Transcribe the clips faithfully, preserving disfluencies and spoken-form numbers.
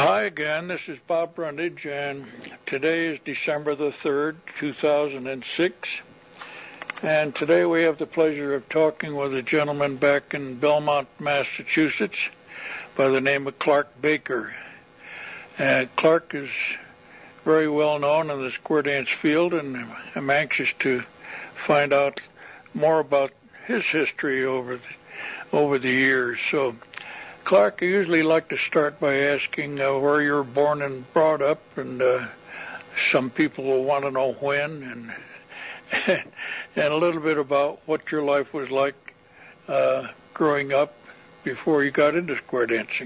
Hi again, this is Bob Brundage, and today is December the third, two thousand six, and today we have the pleasure of talking with a gentleman back in Belmont, Massachusetts, by the name of Clark Baker. Uh, Clark is very well known in the square dance field, and I'm anxious to find out more about his history over the, over the years. So, Clark, I usually like to start by asking uh, where you were born and brought up, and uh, some people will want to know when, and and a little bit about what your life was like uh, growing up before you got into square dancing.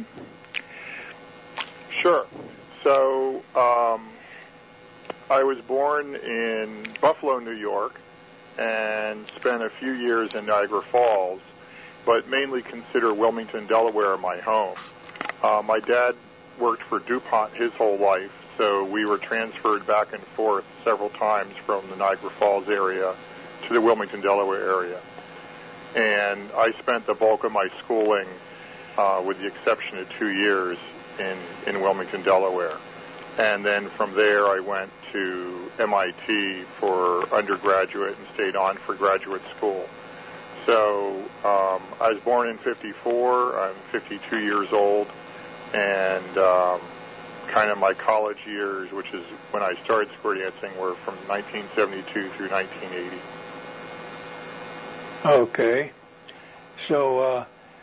Sure. So um, I was born in Buffalo, New York, and spent a few years in Niagara Falls, but mainly consider Wilmington, Delaware my home. Uh, my dad worked for DuPont his whole life, so we were transferred back and forth several times from the Niagara Falls area to the Wilmington, Delaware area. And I spent the bulk of my schooling, uh, with the exception of two years, in, in Wilmington, Delaware. And then from there I went to M I T for undergraduate and stayed on for graduate school. So um, I was born in fifty-four. I'm fifty-two years old, and um, kind of my college years, which is when I started square dancing, were from nineteen seventy-two through nineteen eighty. Okay. So uh,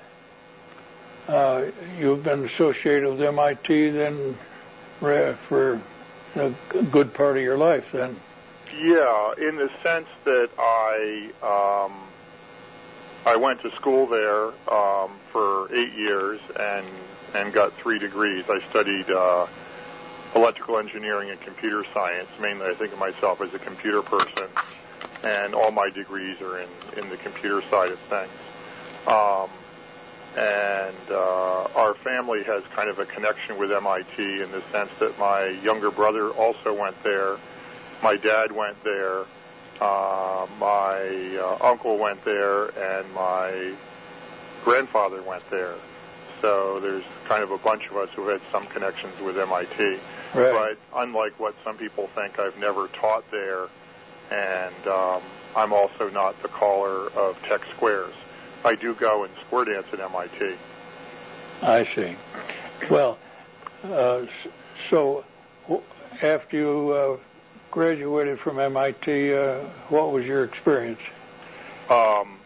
uh, you've been associated with M I T then for a good part of your life then? Yeah, in the sense that I... Um, I went to school there um, for eight years and and got three degrees. I studied uh, electrical engineering and computer science. Mainly, I think of myself as a computer person, and all my degrees are in, in the computer side of things. Um, and uh, our family has kind of a connection with M I T in the sense that my younger brother also went there. My dad went there. Uh, my uh, uncle went there, and my grandfather went there. So there's kind of a bunch of us who had some connections with M I T. Right. But unlike what some people think, I've never taught there, and um, I'm also not the caller of Tech Squares. I do go and square dance at M I T. I see. Well, uh, so after you... Uh, graduated from M I T, uh, what was your experience? Um,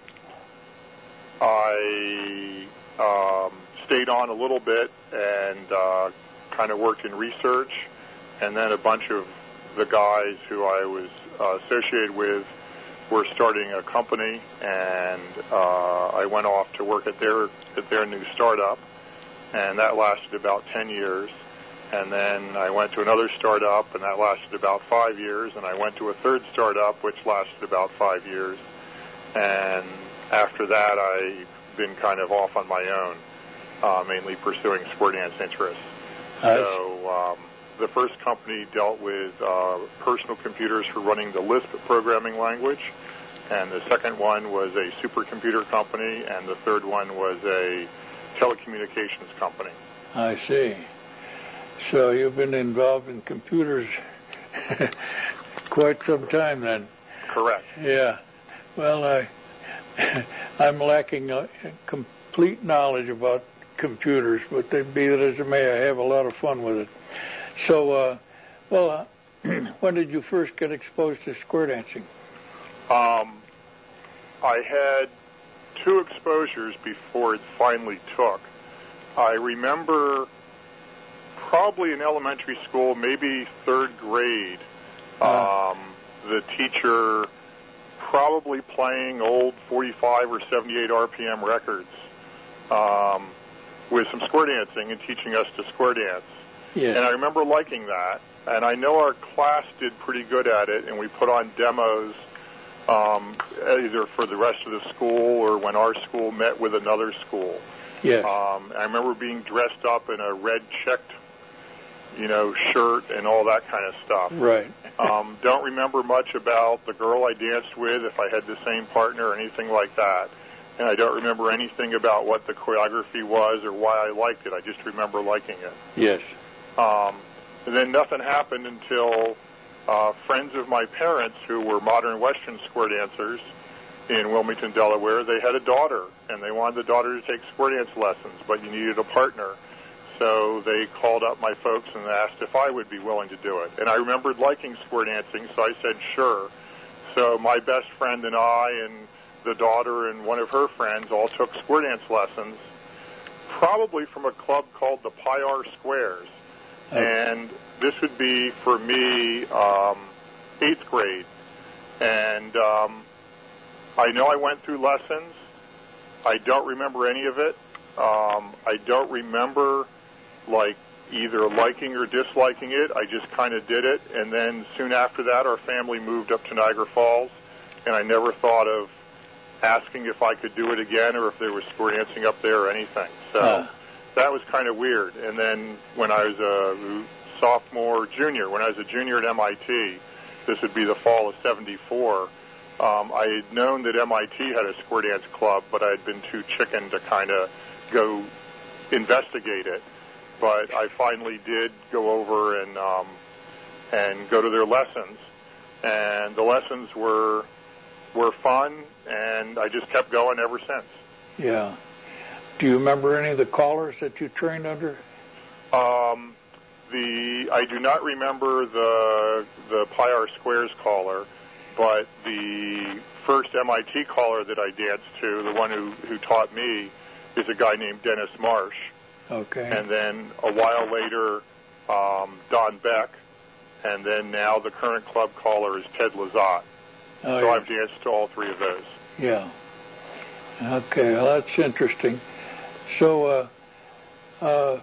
I um, stayed on a little bit and uh, kind of worked in research, and then a bunch of the guys who I was uh, associated with were starting a company, and uh, I went off to work at their at their new startup, and that lasted about ten years. And then I went to another startup, and that lasted about five years. And I went to a third startup, which lasted about five years. And after that, I've been kind of off on my own, uh, mainly pursuing square dance interests. Nice. So um, the first company dealt with uh, personal computers for running the Lisp programming language. And the second one was a supercomputer company. And the third one was a telecommunications company. I see. So you've been involved in computers quite some time then. Correct. Yeah. Well, I, I'm lacking a complete knowledge about computers, but be that as it may, I have a lot of fun with it. So, uh, well, uh, when did you first get exposed to square dancing? Um, I had two exposures before it finally took. I remember... probably in elementary school, maybe third grade, um, the teacher probably playing old forty-five or seventy-eight R P M records um, with some square dancing and teaching us to square dance. Yeah. And I remember liking that. And I know our class did pretty good at it, and we put on demos um, either for the rest of the school or when our school met with another school. Yeah. Um, I remember being dressed up in a red checked you know, shirt and all that kind of stuff. Right. um, don't remember much about the girl I danced with, if I had the same partner or anything like that. And I don't remember anything about what the choreography was or why I liked it. I just remember liking it. Yes. Um, and then nothing happened until uh, friends of my parents, who were modern Western square dancers in Wilmington, Delaware, they had a daughter, and they wanted the daughter to take square dance lessons, but you needed a partner. So they called up my folks and asked if I would be willing to do it. And I remembered liking square dancing, so I said sure. So my best friend and I and the daughter and one of her friends all took square dance lessons, probably from a club called the Pyar Squares. Okay. And this would be, for me, um, eighth grade. And um, I know I went through lessons. I don't remember any of it. Um, I don't remember, like, either liking or disliking it. I just kind of did it. And then soon after that, our family moved up to Niagara Falls, and I never thought of asking if I could do it again or if there was square dancing up there or anything. So uh. that was kind of weird. And then when I was a sophomore, junior, when I was a junior at M I T, this would be the fall of seventy-four, um, I had known that M I T had a square dance club, but I had been too chicken to kind of go investigate it. But I finally did go over and um, and go to their lessons, and the lessons were were fun, and I just kept going ever since. Yeah. Do you remember any of the callers that you trained under? Um, the I do not remember the the Pyar Squares caller, but the first M I T caller that I danced to, the one who, who taught me, is a guy named Dennis Marsh. Okay. And then a while later, um, Don Beck, and then now the current club caller is Ted Lazat. Oh, so yeah. I've danced to all three of those. Yeah. Okay, well, that's interesting. So, uh, uh,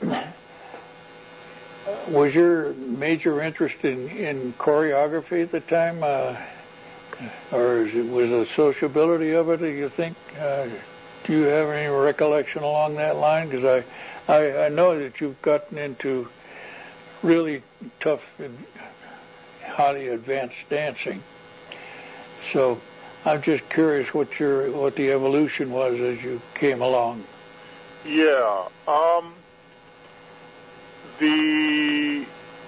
was your major interest in, in choreography at the time, uh, or is it, was the sociability of it, do you think? Uh, do you have any recollection along that line? Because I, I, I know that you've gotten into really tough, highly advanced dancing. So I'm just curious what your what the evolution was as you came along. Yeah. Um, the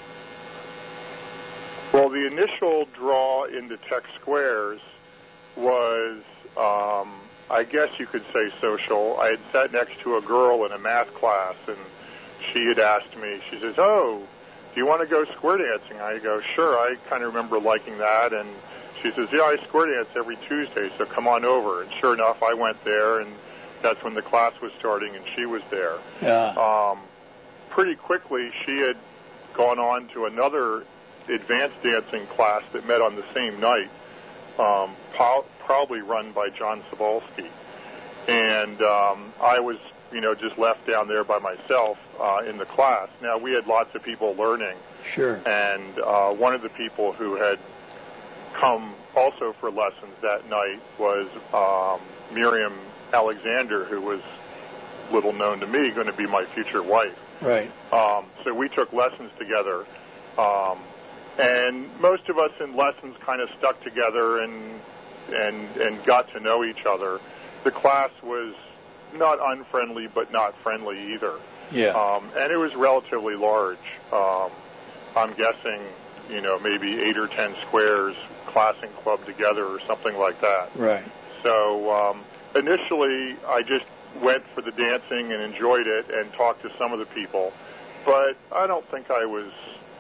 well, the initial draw into Tech Squares was, um, I guess you could say, social. I had sat next to a girl in a math class, and she had asked me. She says, "Oh, do you want to go square dancing?" I go, "Sure." I kind of remember liking that, and she says, "Yeah, I square dance every Tuesday, so come on over." And sure enough, I went there, and that's when the class was starting, and she was there. Yeah. Um, pretty quickly, she had gone on to another advanced dancing class that met on the same night, um, po- probably run by John Cebulski. And um, I was, you know, just left down there by myself uh, in the class. Now, we had lots of people learning. Sure. And uh, one of the people who had come also for lessons that night was um, Miriam Alexander, who was little known to me, going to be my future wife. Right. Um, so we took lessons together, um, and most of us in lessons kind of stuck together and and and got to know each other. The class was not unfriendly, but not friendly either. Yeah. Um, and it was relatively large. Um, I'm guessing, you know, maybe eight or ten squares, class and club together, or something like that. Right. So um, initially, I just went for the dancing and enjoyed it and talked to some of the people, but I don't think I was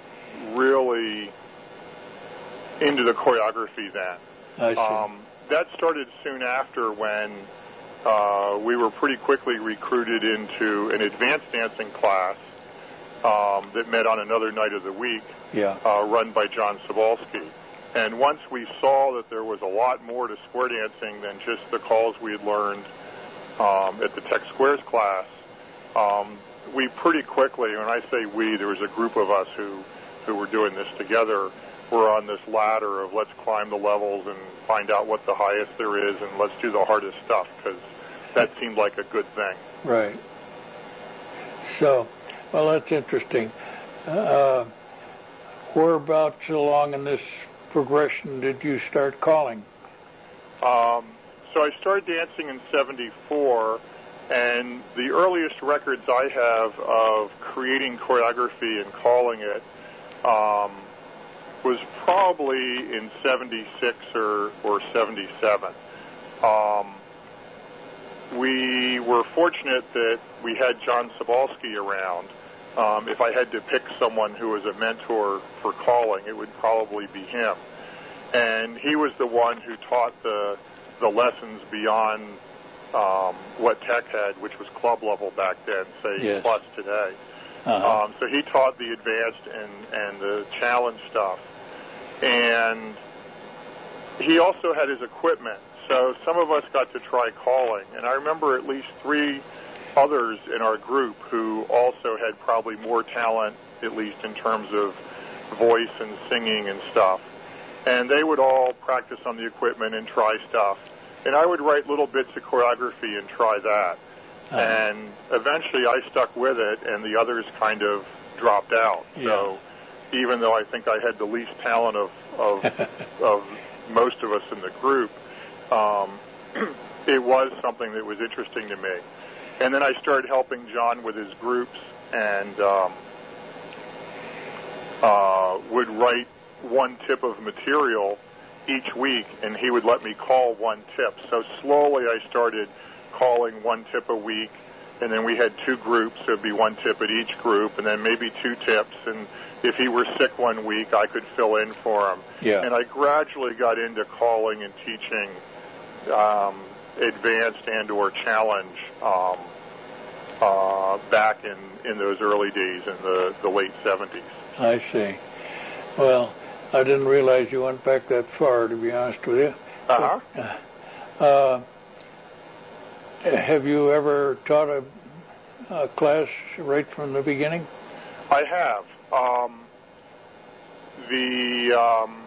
really into the choreography then. I see. Um, that started soon after when uh, we were pretty quickly recruited into an advanced dancing class um, that met on another night of the week, yeah. uh, run by John Cebulski. And once we saw that there was a lot more to square dancing than just the calls we had learned Um, at the Tech Squares class, um, we pretty quickly, when I say we, there was a group of us who, who were doing this together, were on this ladder of let's climb the levels and find out what the highest there is and let's do the hardest stuff, because that seemed like a good thing. Right. So, well, that's interesting. Uh, whereabouts along in this progression did you start calling? Um, So I started dancing in seventy-four, And the earliest records I have of creating choreography and calling it um, was probably in seventy-six or, or seventy-seven. Um, we were fortunate that we had John Sobalski around. Um, if I had to pick someone who was a mentor for calling, it would probably be him. And he was the one who taught the the lessons beyond um, what Tech had, which was club level back then, say yes. plus today. Uh-huh. Um, so he taught the advanced and, and the challenge stuff. And he also had his equipment. So some of us got to try calling. And I remember at least three others in our group who also had probably more talent, at least in terms of voice and singing and stuff. And they would all practice on the equipment and try stuff. And I would write little bits of choreography and try that. Uh-huh. And eventually I stuck with it, and the others kind of dropped out. Yeah. So even though I think I had the least talent of of, of most of us in the group, um, it was something that was interesting to me. And then I started helping John with his groups, and um, uh, would write one tip of material each week, and he would let me call one tip. So slowly I started calling one tip a week, and then we had two groups, so it would be one tip at each group, and then maybe two tips, and if he were sick one week, I could fill in for him. Yeah. And I gradually got into calling and teaching um, advanced and or challenge um, uh, back in, in those early days in the, the late seventies. I see. Well, I didn't realize you went back that far, to be honest with you. Uh-huh. But, uh, have you ever taught a, a class right from the beginning? I have. Um, the um,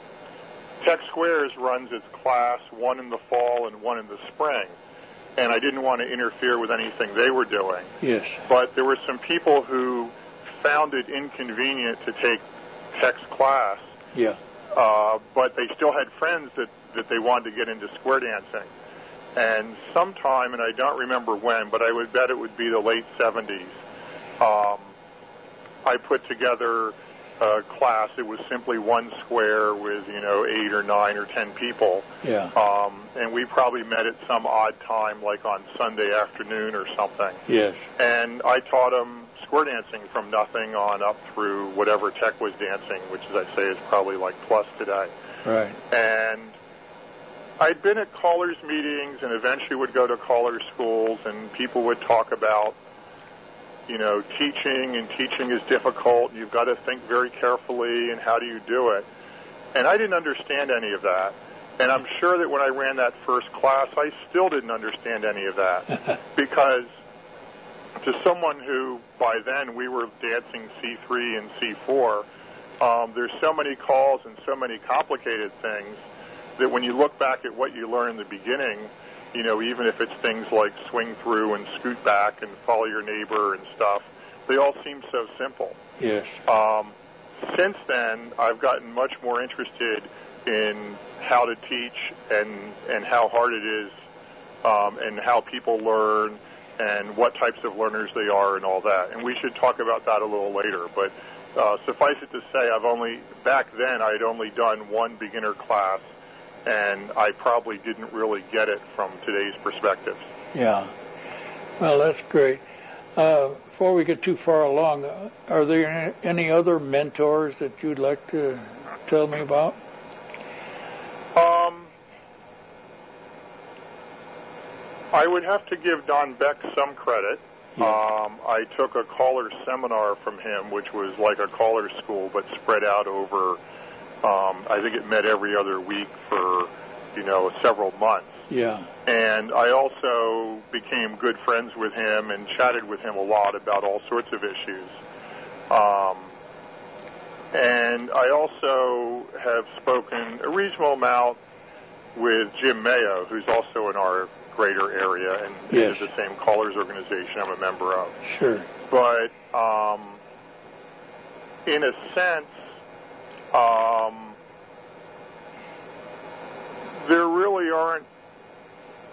Tech Squares runs its class, one in the fall and one in the spring. And I didn't want to interfere with anything they were doing. Yes. But there were some people who found it inconvenient to take Tech's class. Yeah. Uh, but they still had friends that, that they wanted to get into square dancing. And sometime, and I don't remember when, but I would bet it would be the late seventies, um, I put together a class. It was simply one square with, you know, eight or nine or ten people. Yeah. Um, and we probably met at some odd time, like on Sunday afternoon or something. Yes. And I taught them square dancing from nothing on up through whatever Tech was dancing, which, as I say, is probably like plus today. Right. And I'd been at callers' meetings and eventually would go to callers' schools, and people would talk about, you know, teaching, and teaching is difficult. You've got to think very carefully, and how do you do it? And I didn't understand any of that. And I'm sure that when I ran that first class, I still didn't understand any of that. Because to someone who, by then, we were dancing C three and C four, um, there's so many calls and so many complicated things that when you look back at what you learned in the beginning, you know, even if it's things like swing through and scoot back and follow your neighbor and stuff, they all seem so simple. Yes. Um, since then, I've gotten much more interested in how to teach and, and how hard it is, um, and how people learn and what types of learners they are and all that. And we should talk about that a little later. But uh, suffice it to say, I've only, back then, I had only done one beginner class, and I probably didn't really get it from today's perspective. Yeah. Well, that's great. Uh, before we get too far along, uh, are there any other mentors that you'd like to tell me about? Um, I would have to give Don Beck some credit. Yeah. Um, I took a caller seminar from him, which was like a caller school, but spread out over, um, I think it met every other week for, you know, several months. Yeah. And I also became good friends with him and chatted with him a lot about all sorts of issues. Um, and I also have spoken a reasonable amount with Jim Mayo, who's also in our greater area and yes. is the same callers organization I'm a member of. Sure. But um, in a sense, um, there really aren't,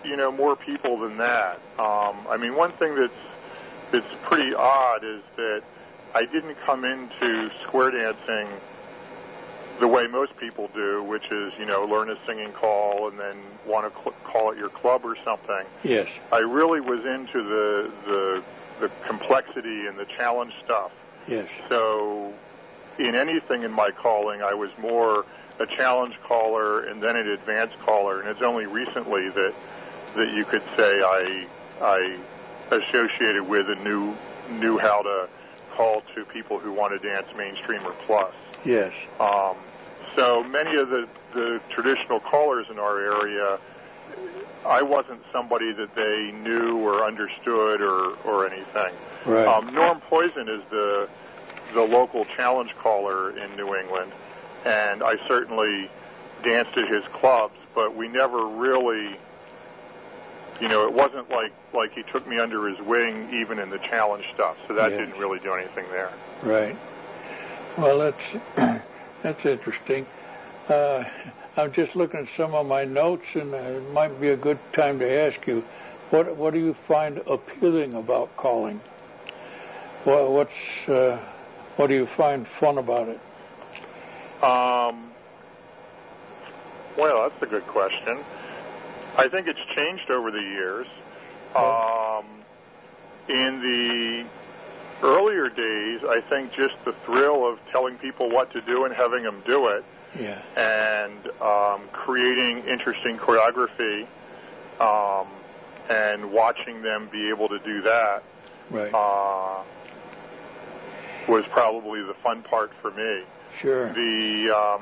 you know, more people than that. Um, I mean, one thing that's that's pretty odd is that I didn't come into square dancing the way most people do, which is, you know, learn a singing call and then want to cl- call it your club or something. Yes. I really was into the the the complexity and the challenge stuff. Yes. So in anything in my calling, I was more a challenge caller and then an advanced caller, and it's only recently that that you could say I I associated with and knew knew how to call to people who want to dance mainstream or plus. Yes. Um, so many of the, the traditional callers in our area, I wasn't somebody that they knew or understood or, or anything. Right. Um, Norm Poison is the the local challenge caller in New England, and I certainly danced at his clubs, but we never really, you know, it wasn't like, like he took me under his wing even in the challenge stuff, so that Yes. didn't really do anything there. Right. Well, that's that's interesting. Uh, I'm just looking at some of my notes, and uh, it might be a good time to ask you, what what do you find appealing about calling? What what's uh, what do you find fun about it? Um, well, that's a good question. I think it's changed over the years. Um, in the earlier days, I think just the thrill of telling people what to do and having them do it, yeah, and um, creating interesting choreography, um, and watching them be able to do that, right, uh, was probably the fun part for me. Sure. The um,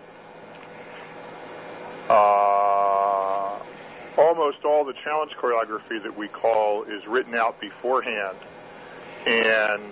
uh, almost all the challenge choreography that we call is written out beforehand, and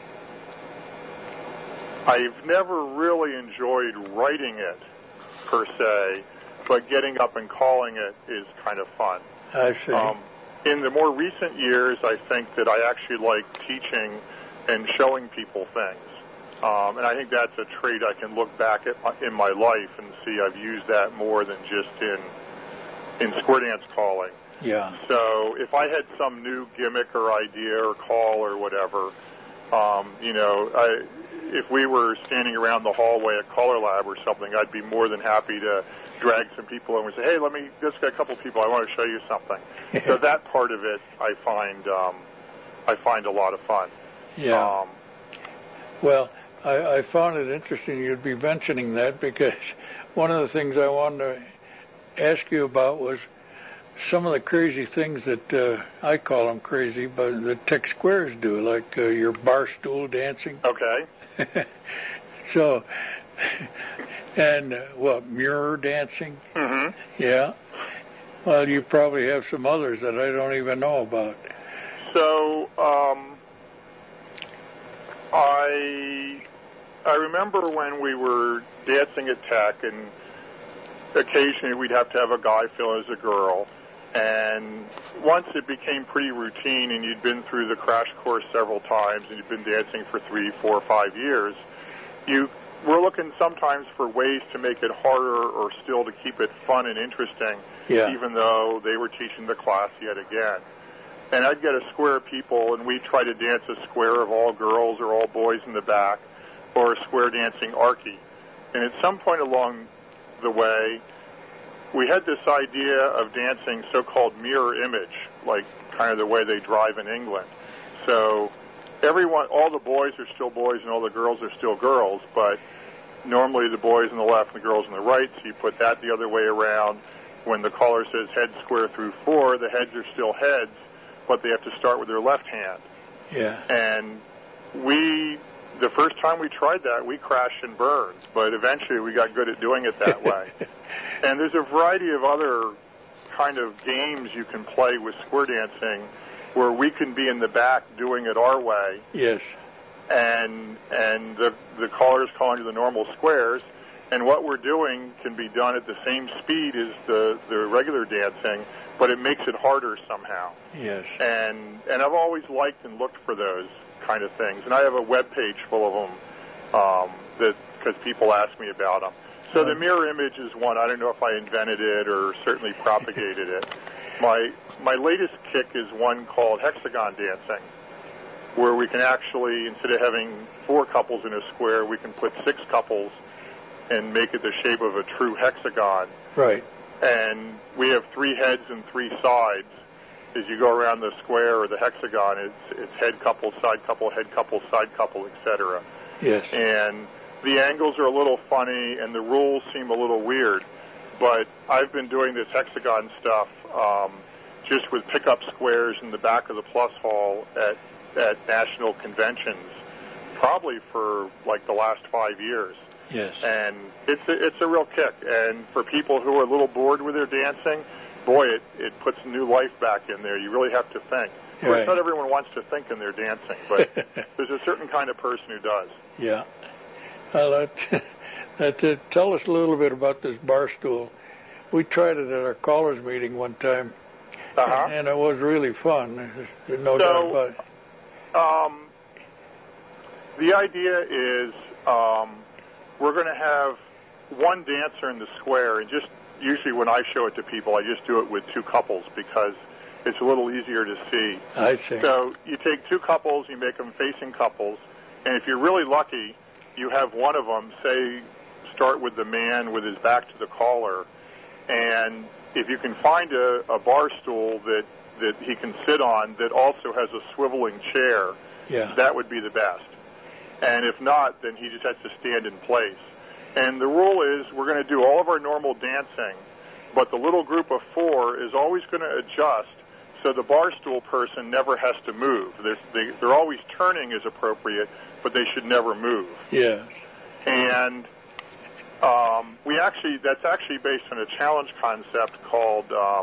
I've never really enjoyed writing it per se, but getting up and calling it is kind of fun. I see. Um, in the more recent years, I think that I actually like teaching and showing people things. Um, and I think that's a trait I can look back at in my life and see I've used that more than just in in square dance calling. Yeah. So if I had some new gimmick or idea or call or whatever, um, you know, I, if we were standing around the hallway at Color Lab or something, I'd be more than happy to drag some people over and say, hey, let me, just get a couple of people, I want to show you something. So that part of it I find, um, I find a lot of fun. Yeah. Um, well, I, I found it interesting you'd be mentioning that, because one of the things I wanted to ask you about was some of the crazy things that uh, I call them crazy, but the tech squares do, like uh, your bar stool dancing. Okay. So, and uh, what, mirror dancing? Mm-hmm. Yeah. Well, you probably have some others that I don't even know about. So, um, I I remember when we were dancing at Tech, and occasionally we'd have to have a guy fill as a girl. And once it became pretty routine, and you'd been through the crash course several times, and you'd been dancing for three, four, five years, you were looking sometimes for ways to make it harder or still to keep it fun and interesting, yeah. even though they were teaching the class yet again. And I'd get a square of people, and we'd try to dance a square of all girls or all boys in the back, or a square dancing arky. And at some point along the way, we had this idea of dancing so-called mirror image, like kind of the way they drive in England. So everyone, all the boys are still boys and all the girls are still girls, but normally the boys on the left and the girls on the right, so you put that the other way around. When the caller says head square through four, the heads are still heads, but they have to start with their left hand. Yeah. And we, the first time we tried that, we crashed and burned, but eventually we got good at doing it that way. And there's a variety of other kind of games you can play with square dancing where we can be in the back doing it our way. Yes. And and the the callers calling to the normal squares, and what we're doing can be done at the same speed as the, the regular dancing, but it makes it harder somehow. Yes. And and I've always liked and looked for those kind of things. And I have a web page full of them um, that because people ask me about them. So the mirror image is one. I don't know if I invented it or certainly propagated it. My my latest kick is one called hexagon dancing, where we can actually, instead of having four couples in a square, we can put six couples and make it the shape of a true hexagon. Right. And we have three heads and three sides. As you go around the square or the hexagon, it's it's head couple, side couple, head couple, side couple, et cetera. Yes. And the angles are a little funny, and the rules seem a little weird. But I've been doing this hexagon stuff um, just with pickup squares in the back of the Plus Hall at at national conventions, probably for like the last five years. Yes. And it's a, it's a real kick. And for people who are a little bored with their dancing, boy, it, it puts new life back in there. You really have to think. Of course, Right. not everyone wants to think in their dancing, but there's a certain kind of person who does. Yeah. Well, that, that, uh, tell us a little bit about this bar stool. We tried it at our callers meeting one time, Uh-huh. and, and it was really fun. There's no So, doubt about it. Um, the idea is um, we're going to have one dancer in the square, and just usually when I show it to people, I just do it with two couples because it's a little easier to see. I see. So you take two couples, you make them facing couples, and if you're really lucky, you have one of them, say, start with the man with his back to the caller, and if you can find a, a bar stool that that he can sit on that also has a swiveling chair, Yeah. that would be the best. And if not, then he just has to stand in place. And the rule is we're going to do all of our normal dancing, but the little group of four is always going to adjust so the bar stool person never has to move. They're, they, they're always turning as appropriate, but they should never move. Yes. And um, we actually, that's actually based on a challenge concept called um,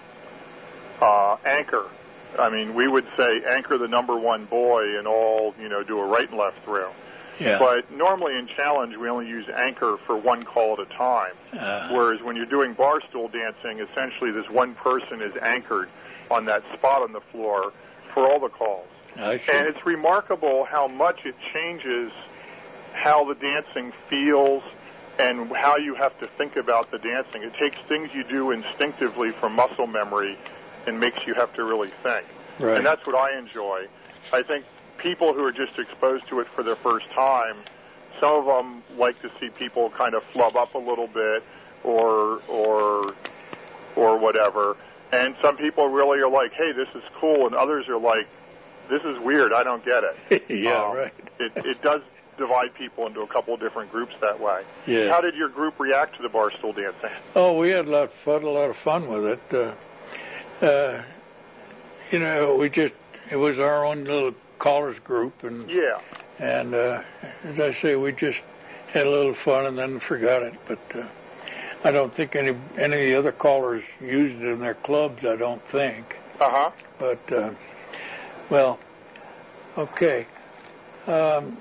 uh, anchor. I mean, we would say anchor the number one boy and all, you know, do a right and left throw. Yeah. But normally in challenge, we only use anchor for one call at a time. Uh, Whereas when you're doing bar stool dancing, essentially this one person is anchored on that spot on the floor for all the calls. I see. And it's remarkable how much it changes how the dancing feels and how you have to think about the dancing. It takes things you do instinctively from muscle memory and makes you have to really think. Right. And that's what I enjoy. I think people who are just exposed to it for their first time, some of them like to see people kind of flub up a little bit or or or whatever. And some people really are like, hey, this is cool, and others are like, this is weird, I don't get it. Yeah, um, right. it, it does divide people into a couple of different groups that way. Yeah. How did your group react to the bar stool dancing? Oh, we had a lot of fun, a lot of fun with it. Uh, uh, you know, we just, it was our own little callers group, and Yeah. and uh, as I say, we just had a little fun and then forgot it. But uh, I don't think any any of the other callers used it in their clubs. I don't think. Uh-huh. But uh, well, okay. Um,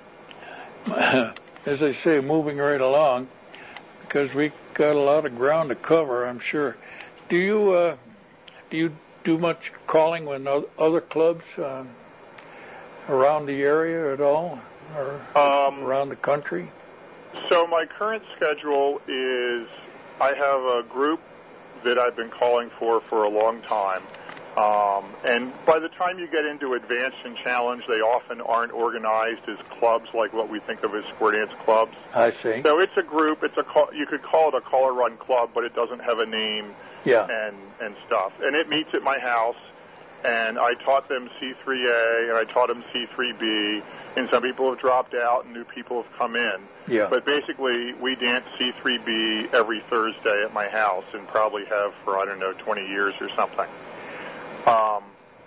as I say, moving right along, because we got a lot of ground to cover, I'm sure. Do you uh, do you do much calling with other clubs uh, around the area at all, or Um, around the country? So my current schedule is I have a group that I've been calling for for a long time. Um, and by the time you get into Advanced and Challenge, they often aren't organized as clubs like what we think of as square dance clubs. I see. So it's a group. It's a call, you could call it a caller run club, but it doesn't have a name Yeah. and and stuff. And it meets at my house. And I taught them C three A, and I taught them C three B, and some people have dropped out, and new people have come in. Yeah. But basically, we dance C three B every Thursday at my house, and probably have for, I don't know, twenty years or something. Um,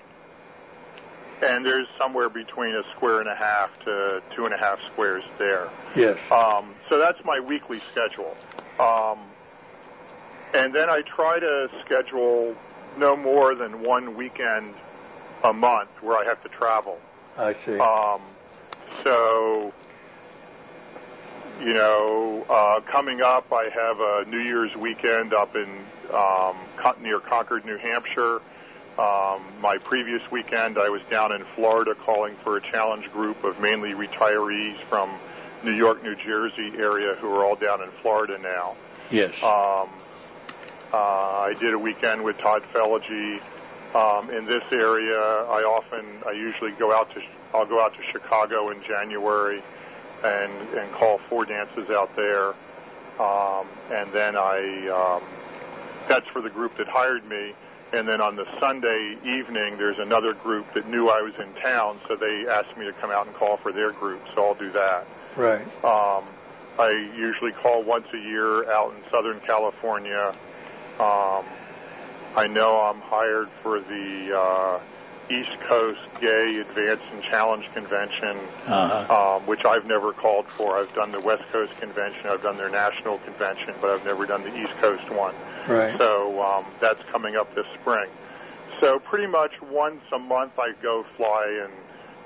and there's somewhere between a square and a half to two and a half squares there. Yes. Um, so that's my weekly schedule. Um, and then I try to schedule no more than one weekend a month where I have to travel. I see. Um, so, you know, uh, coming up, I have a New Year's weekend up in um, near Concord, New Hampshire. Um, my previous weekend, I was down in Florida calling for a challenge group of mainly retirees from New York, New Jersey area who are all down in Florida now. Yes. Um, Uh, I did a weekend with Todd Feligy. Um, in this area, I often, I usually go out to, I'll go out to Chicago in January and, and call four dances out there. Um, and then I, um, that's for the group that hired me. And then on the Sunday evening, there's another group that knew I was in town, so they asked me to come out and call for their group, so I'll do that. Right. Um, I usually call once a year out in Southern California. Um, I know I'm hired for the uh, East Coast Gay Advance and Challenge Convention, uh-huh. um, which I've never called for. I've done the West Coast Convention, I've done their national convention, but I've never done the East Coast one. Right. So um, that's coming up this spring. So pretty much once a month I go fly and.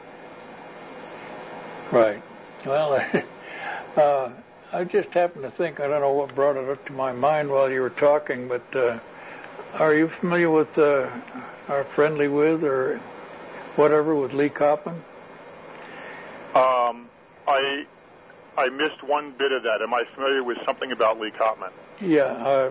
Right. Well, uh, I just happened to think, I don't know what brought it up to my mind while you were talking, but uh, are you familiar with, uh, or friendly with, or whatever, with Lee Koppman? Um, I I missed one bit of that. Am I familiar with something about Lee Koppman? Yeah. Uh,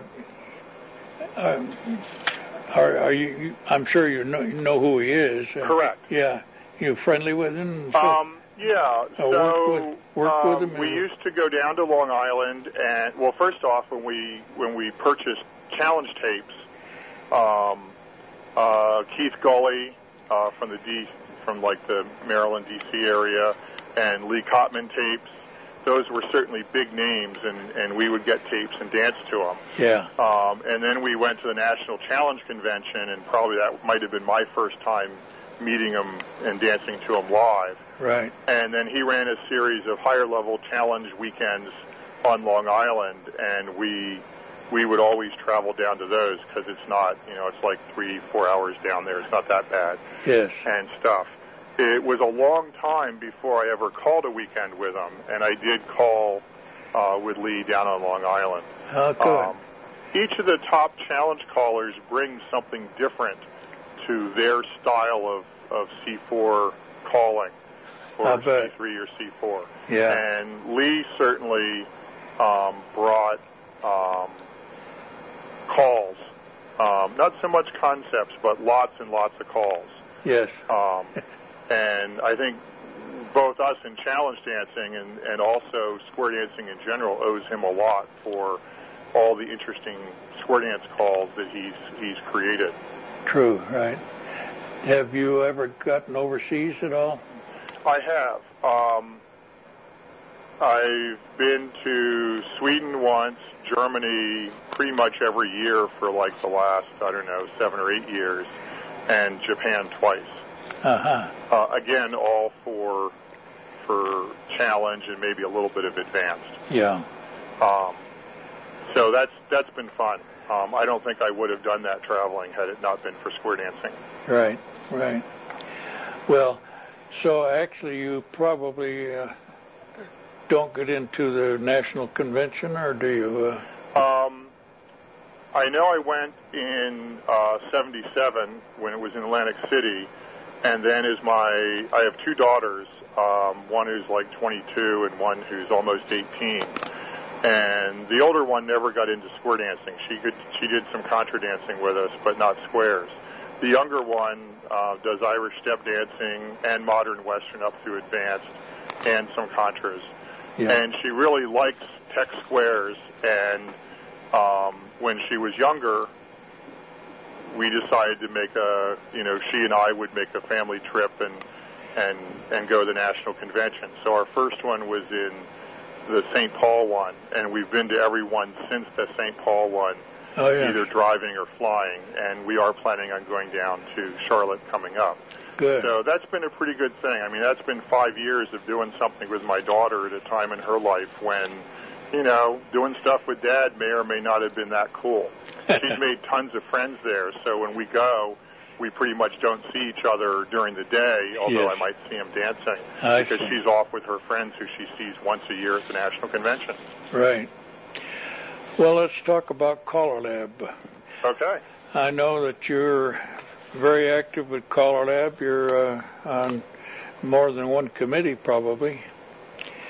uh, are, are you? I'm sure you know, you know who he is. Uh, Correct. Yeah. You friendly with him? Um. Yeah. So work with, work um, with him we used to go down to Long Island, and well, first off, when we when we purchased challenge tapes, um, uh, Keith Gulley uh, from the D from like the Maryland D C area, and Lee Koppman tapes. Those were certainly big names, and, and we would get tapes and dance to them. Yeah. Um, and then we went to the National Challenge Convention, and probably that might have been my first time meeting him and dancing to him live. Right. And then he ran a series of higher-level challenge weekends on Long Island, and we we would always travel down to those because it's not, you know, it's like three, four hours down there. It's not that bad. Yes. And stuff. It was a long time before I ever called a weekend with him, and I did call uh, with Lee down on Long Island. Oh, good. Um, each of the top challenge callers brings something different to their style of, of C four calling, or C three or C four. Yeah. And Lee certainly um, brought um, calls, um, not so much concepts, but lots and lots of calls. Yes. Um, and I think both us in challenge dancing and, and also square dancing in general owes him a lot for all the interesting square dance calls that he's he's created. True, right. Have you ever gotten overseas at all? I have. Um, I've been to Sweden once, Germany pretty much every year for like the last, I don't know, seven or eight years, and Japan twice. Uh-huh. Uh, again, all for for challenge and maybe a little bit of advanced. Yeah. Um, so that's that's been fun. Um, I don't think I would have done that traveling had it not been for square dancing. Right, right. Well, so actually you probably uh, don't get into the national convention, or do you? Uh... Um, I know I went in uh, seventy-seven when it was in Atlantic City. And then as my, I have two daughters, um, one who's like twenty-two and one who's almost eighteen. And the older one never got into square dancing. She could, she did some contra dancing with us, but not squares. The younger one uh, does Irish step dancing and modern Western up through advanced and some contras. Yeah. And she really likes tech squares. And um, when she was younger, we decided to make a, you know, she and I would make a family trip and and and go to the national convention. So our first one was in the Saint Paul one, and we've been to every one since the Saint Paul one, oh, yes. either driving or flying. And we are planning on going down to Charlotte coming up. Good. So that's been a pretty good thing. I mean, that's been five years of doing something with my daughter at a time in her life when, you know, doing stuff with Dad may or may not have been that cool. She's made tons of friends there, so when we go, we pretty much don't see each other during the day, although yes. I might see him dancing, I because see. she's off with her friends who she sees once a year at the national convention. Right. Well, let's talk about Caller Lab. Okay. I know that you're very active with Caller Lab. You're uh, on more than one committee, probably.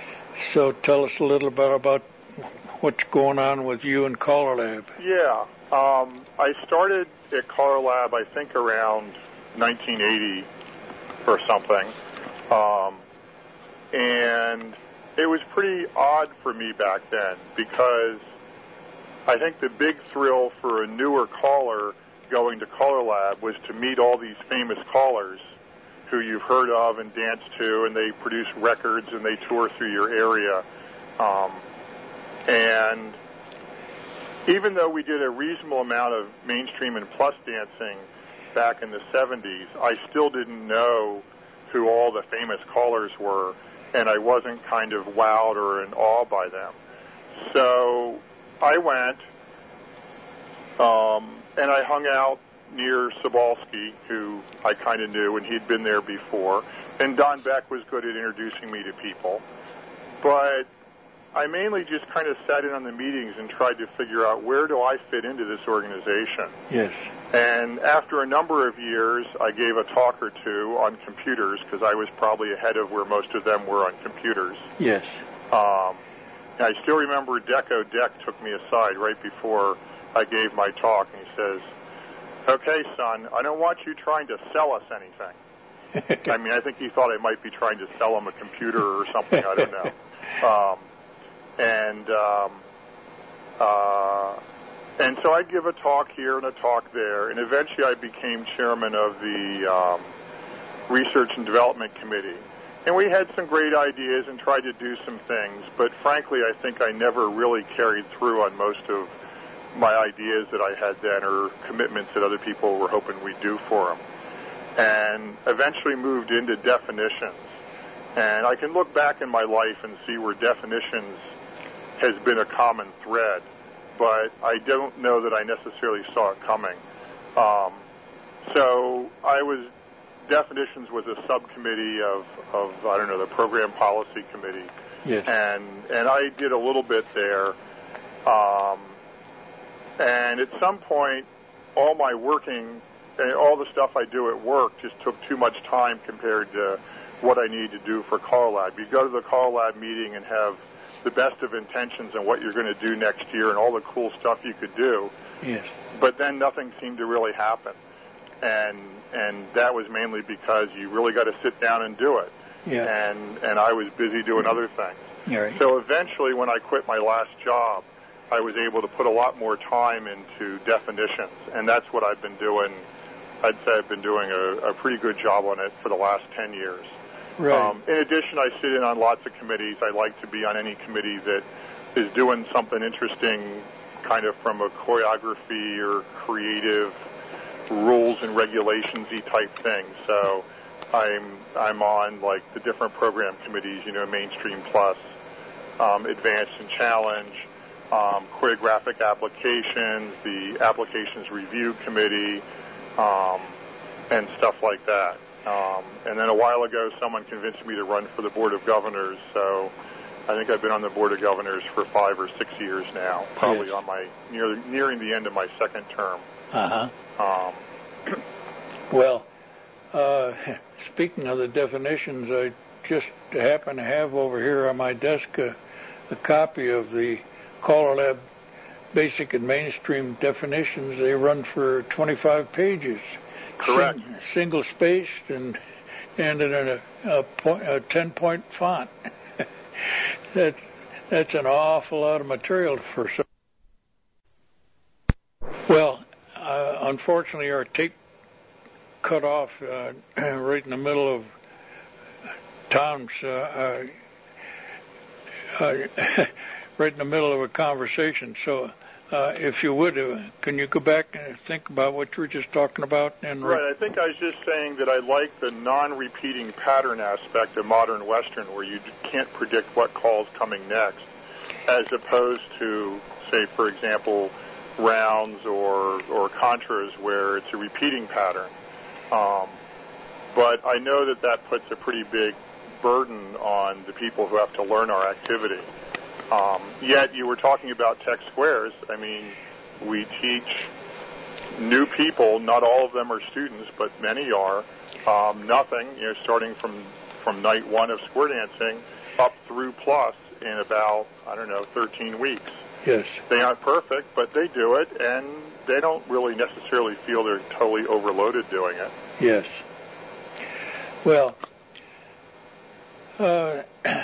So tell us a little bit about what's going on with you and Caller Lab. Yeah. Um, I started at Color Lab, I think, around nineteen eighty or something. Um, and it was pretty odd for me back then because I think the big thrill for a newer caller going to Color Lab was to meet all these famous callers who you've heard of and dance to, and they produce records and they tour through your area. Um, and even though we did a reasonable amount of mainstream and plus dancing back in the seventies, I still didn't know who all the famous callers were, and I wasn't kind of wowed or in awe by them. So I went, um, and I hung out near Sobalski, who I kind of knew, and he'd been there before. And Don Beck was good at introducing me to people. But I mainly just kind of sat in on the meetings and tried to figure out where do I fit into this organization. Yes. And after a number of years, I gave a talk or two on computers because I was probably ahead of where most of them were on computers. Yes. Um, and I still remember Deco Deck took me aside right before I gave my talk, and he says, "Okay, son, I don't want you trying to sell us anything." I mean, I think he thought I might be trying to sell him a computer or something. I don't know. Um, and um, uh, and so I'd give a talk here and a talk there, and eventually I became chairman of the um, Research and Development Committee. And we had some great ideas and tried to do some things, but frankly, I think I never really carried through on most of my ideas that I had then or commitments that other people were hoping we'd do for them. And eventually moved into definitions. And I can look back in my life and see where definitions has been a common thread, but I don't know that I necessarily saw it coming. Um, so I was, definitions was a subcommittee of, of, I don't know, the Program Policy Committee. Yes. And, and I did a little bit there. Um, and at some point, all my working and all the stuff I do at work just took too much time compared to what I need to do for Color Lab. You go to the Color Lab meeting and have the best of intentions on what you're going to do next year and all the cool stuff you could do. Yes. But then nothing seemed to really happen. And and that was mainly because you really got to sit down and do it. Yeah. And and I was busy doing other things. Right. So eventually when I quit my last job, I was able to put a lot more time into definitions. And that's what I've been doing. I'd say I've been doing a, a pretty good job on it for the last ten years. Right. Um, in addition, I sit in on lots of committees. I like to be on any committee that is doing something interesting, kind of from a choreography or creative rules and regulations-y type thing. So I'm I'm on like the different program committees, you know, Mainstream Plus, um, Advanced and Challenge, um, choreographic applications, the Applications Review Committee, um, and stuff like that. Um, and then a while ago, someone convinced me to run for the Board of Governors. So I think I've been on the Board of Governors for five or six years now, probably yes. on my near, nearing the end of my second term. Uh-huh. Um, well, uh, speaking of the definitions, I just happen to have over here on my desk a, a copy of the Color Lab Basic and Mainstream Definitions. They run for twenty-five pages. Correct. Sing, single spaced and and in a, a, point, a ten-point font. that that's an awful lot of material for some. Well, uh, unfortunately, our tape cut off uh, right in the middle of Tom's. Uh, uh, uh, right in the middle of a conversation. So. Uh, if you would, uh, can you go back and think about what you were just talking about? And right, I think I was just saying that I like the non-repeating pattern aspect of modern Western where you can't predict what call's coming next, as opposed to, say, for example, rounds or, or contras where it's a repeating pattern. Um, but I know that that puts a pretty big burden on the people who have to learn our activity. Um, yet you were talking about tech squares. I mean, we teach new people, not all of them are students, but many are, um, nothing, you know, starting from, from night one of square dancing up through plus in about, I don't know, thirteen weeks. Yes. They aren't perfect, but they do it, and they don't really necessarily feel they're totally overloaded doing it. Yes. Well, uh,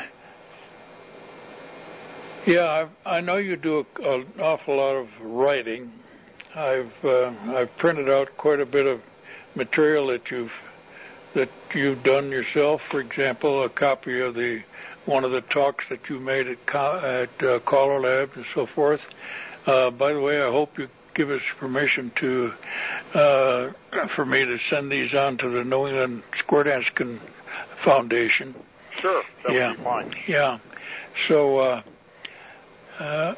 yeah, I've, I know you do a, an awful lot of writing. I've uh, I've printed out quite a bit of material that you've that you've done yourself. For example, a copy of the one of the talks that you made at at uh, Caller Labs and so forth. Uh, by the way, I hope you give us permission to uh, for me to send these on to the New England Square Dance Con- Foundation. Sure, that yeah. would be fine. Yeah. So, uh, uh,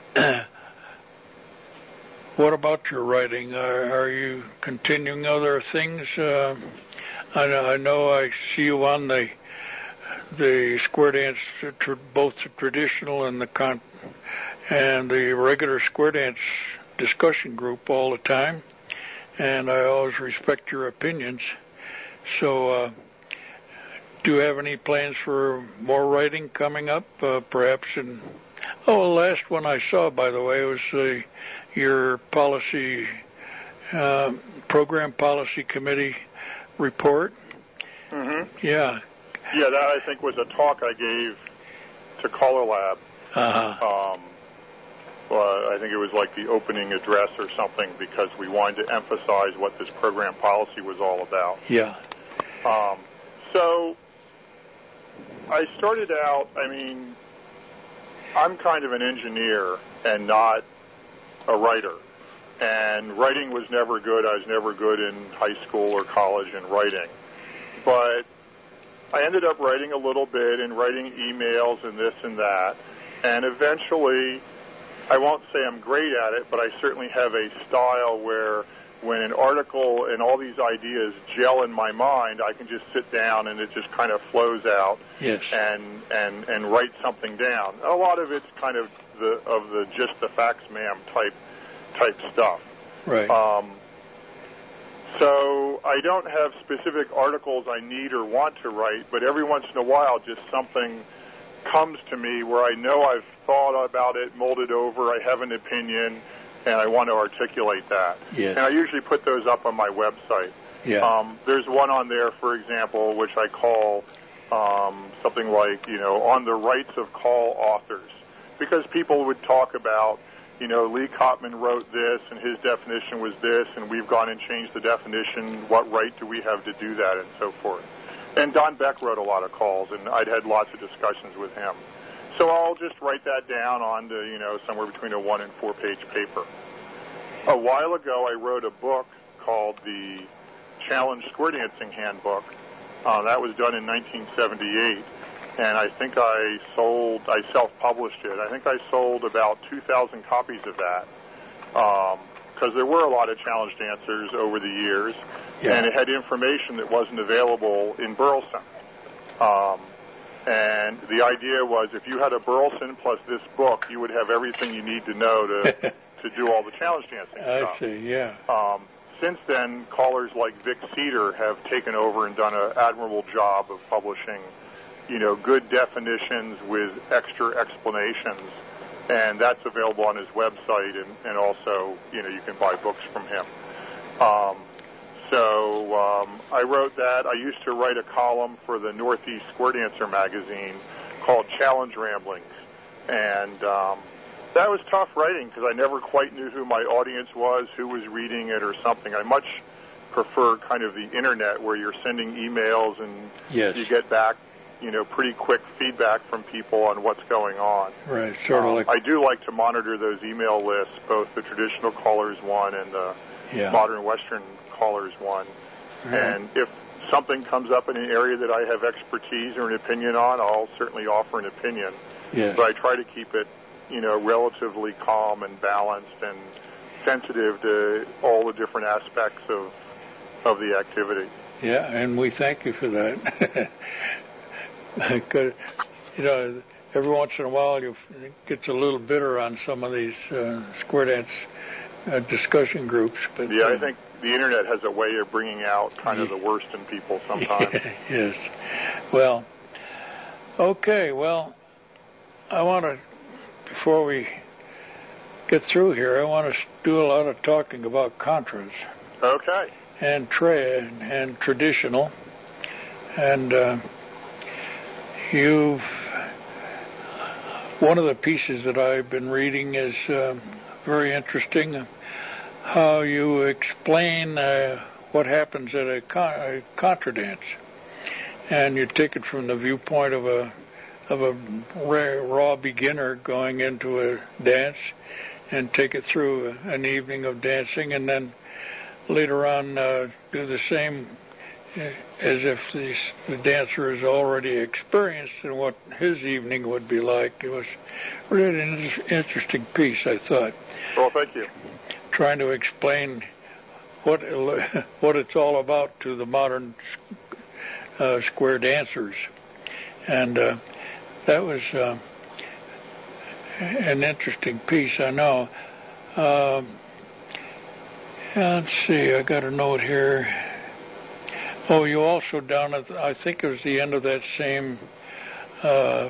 what about your writing? Are, are you continuing other things? Uh, I, I know I see you on the the Square Dance, both the traditional and the con and the regular Square Dance discussion group all the time, and I always respect your opinions. So, uh, do you have any plans for more writing coming up? Uh, perhaps in oh, the last one I saw, by the way, was uh, your policy uh, program policy committee report. Mm-hmm. Yeah. Yeah, that I think was a talk I gave to Caller Lab. Uh-huh. Um, well, I think it was like the opening address or something, because we wanted to emphasize what this program policy was all about. Yeah. Um, so I started out, I mean, I'm kind of an engineer and not a writer. And writing was never good. I was never good in high school or college in writing. But I ended up writing a little bit and writing emails and this and that. And eventually, I won't say I'm great at it, but I certainly have a style where when an article and all these ideas gel in my mind, I can just sit down and it just kind of flows out. Yes. and and and write something down. A lot of it's kind of the of the just the facts, ma'am type type stuff. Right. Um, so I don't have specific articles I need or want to write, but every once in a while, just something comes to me where I know I've thought about it, molded over, I have an opinion, and I want to articulate that. Yes. And I usually put those up on my website. Yeah. Um, there's one on there, for example, which I call um, something like, you know, on the rights of call authors, because people would talk about, you know, Lee Cotman wrote this, and his definition was this, and we've gone and changed the definition. What right do we have to do that, and so forth. And Don Beck wrote a lot of calls, and I'd had lots of discussions with him. So I'll just write that down onto, you know, somewhere between a one and four page paper. A while ago, I wrote a book called the Challenge Square Dancing Handbook. Uh, that was done in nineteen seventy-eight, and I think I sold, I self-published it. I think I sold about two thousand copies of that, because um, there were a lot of challenge dancers over the years, yeah. And it had information that wasn't available in Burleson. Um, and the idea was if you had a Burleson plus this book, you would have everything you need to know to to do all the challenge dancing I stuff. I see, yeah. Um, since then, callers like Vic Cedar have taken over and done an admirable job of publishing, you know, good definitions with extra explanations, and that's available on his website, and, and also, you know, you can buy books from him. Um, so um, I wrote that. I used to write a column for the Northeast Square Dancer magazine called Challenge Ramblings, and um, that was tough writing because I never quite knew who my audience was, who was reading it or something. I much prefer kind of the internet where you're sending emails and yes. you get back, you know, pretty quick feedback from people on what's going on. Right, sort of um, like... I do like to monitor those email lists, both the traditional callers one and the yeah. modern Western callers one. Right. And if something comes up in an area that I have expertise or an opinion on, I'll certainly offer an opinion. Yes. But I try to keep it, you know, relatively calm and balanced and sensitive to all the different aspects of of the activity. Yeah, and we thank you for that. Because, you know, every once in a while you it gets a little bitter on some of these uh, square dance uh, discussion groups. But yeah, uh, I think the internet has a way of bringing out kind of the worst in people sometimes. Yes. Well, okay. Well, I want to, before we get through here, I want to do a lot of talking about Contras. Okay. And tra- and traditional. And uh, you've one of the pieces that I've been reading is uh, very interesting. How you explain uh, what happens at a, con- a contra dance, and you take it from the viewpoint of a of a raw beginner going into a dance, and take it through an evening of dancing, and then later on uh, do the same as if the, the dancer is already experienced and what his evening would be like. It was really an interesting piece, I thought. Well, thank you. Trying to explain what what it's all about to the modern uh, square dancers, and uh, that was uh, an interesting piece, I know. Um, let's see, I got a note here. Oh, you also down at, I think it was the end of that same uh,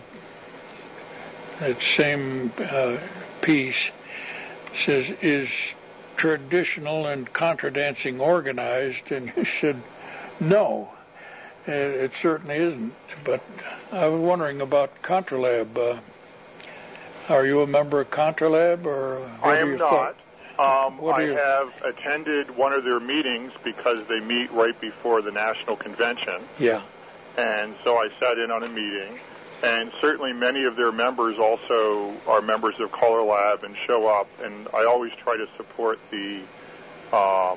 that same uh, piece, says, is traditional and contra dancing organized? And you said, no, it, it certainly isn't. But I was wondering about ContraLab. Uh, are you a member of ContraLab, or what I are am your not. thoughts? Um, What I are you- have attended one of their meetings because they meet right before the national convention, Yeah, and so I sat in on a meeting. And certainly many of their members also are members of Color Lab and show up, and I always try to support the um,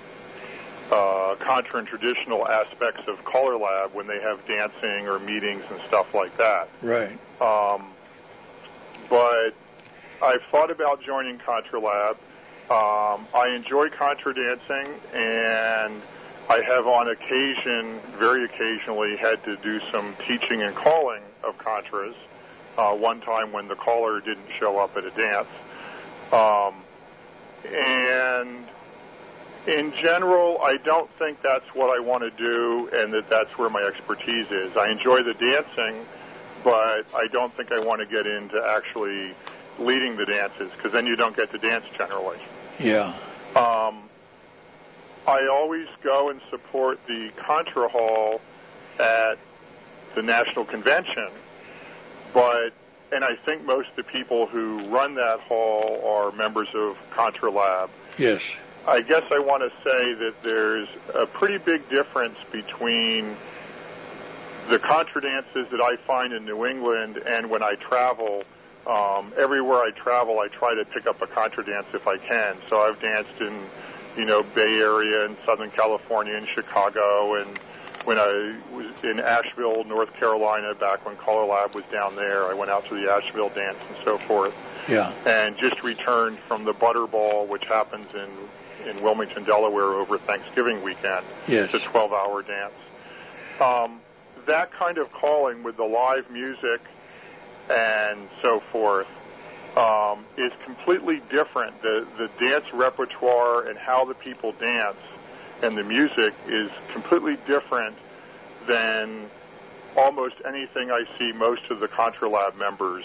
uh, contra and traditional aspects of Color Lab when they have dancing or meetings and stuff like that. right. Um, but I've thought about joining Contra Lab. Um, I enjoy contra dancing, and I have on occasion, very occasionally, had to do some teaching and calling of contras. Uh, one time when the caller didn't show up at a dance. Um, and in general, I don't think that's what I want to do, and that that's where my expertise is. I enjoy the dancing, but I don't think I want to get into actually leading the dances, because then you don't get to dance generally. Yeah, Um, I always go and support the Contra Hall at the National Convention, but, and I think most of the people who run that hall are members of Contra Lab. yes, I guess I want to say that there's a pretty big difference between the contra dances that I find in New England and when I travel. Um, everywhere I travel, I try to pick up a contra dance if I can. So I've danced in, you know, Bay Area and Southern California and Chicago, and when I was in Asheville, North Carolina, back when Color Lab was down there, I went out to the Asheville dance and so forth. yeah, And just returned from the Butterball, which happens in, in Wilmington, Delaware over Thanksgiving weekend. yes, It's a twelve-hour dance. Um, that kind of calling with the live music and so forth um, is completely different. The, the dance repertoire and how the people dance and the music is completely different than almost anything I see most of the Contra Lab members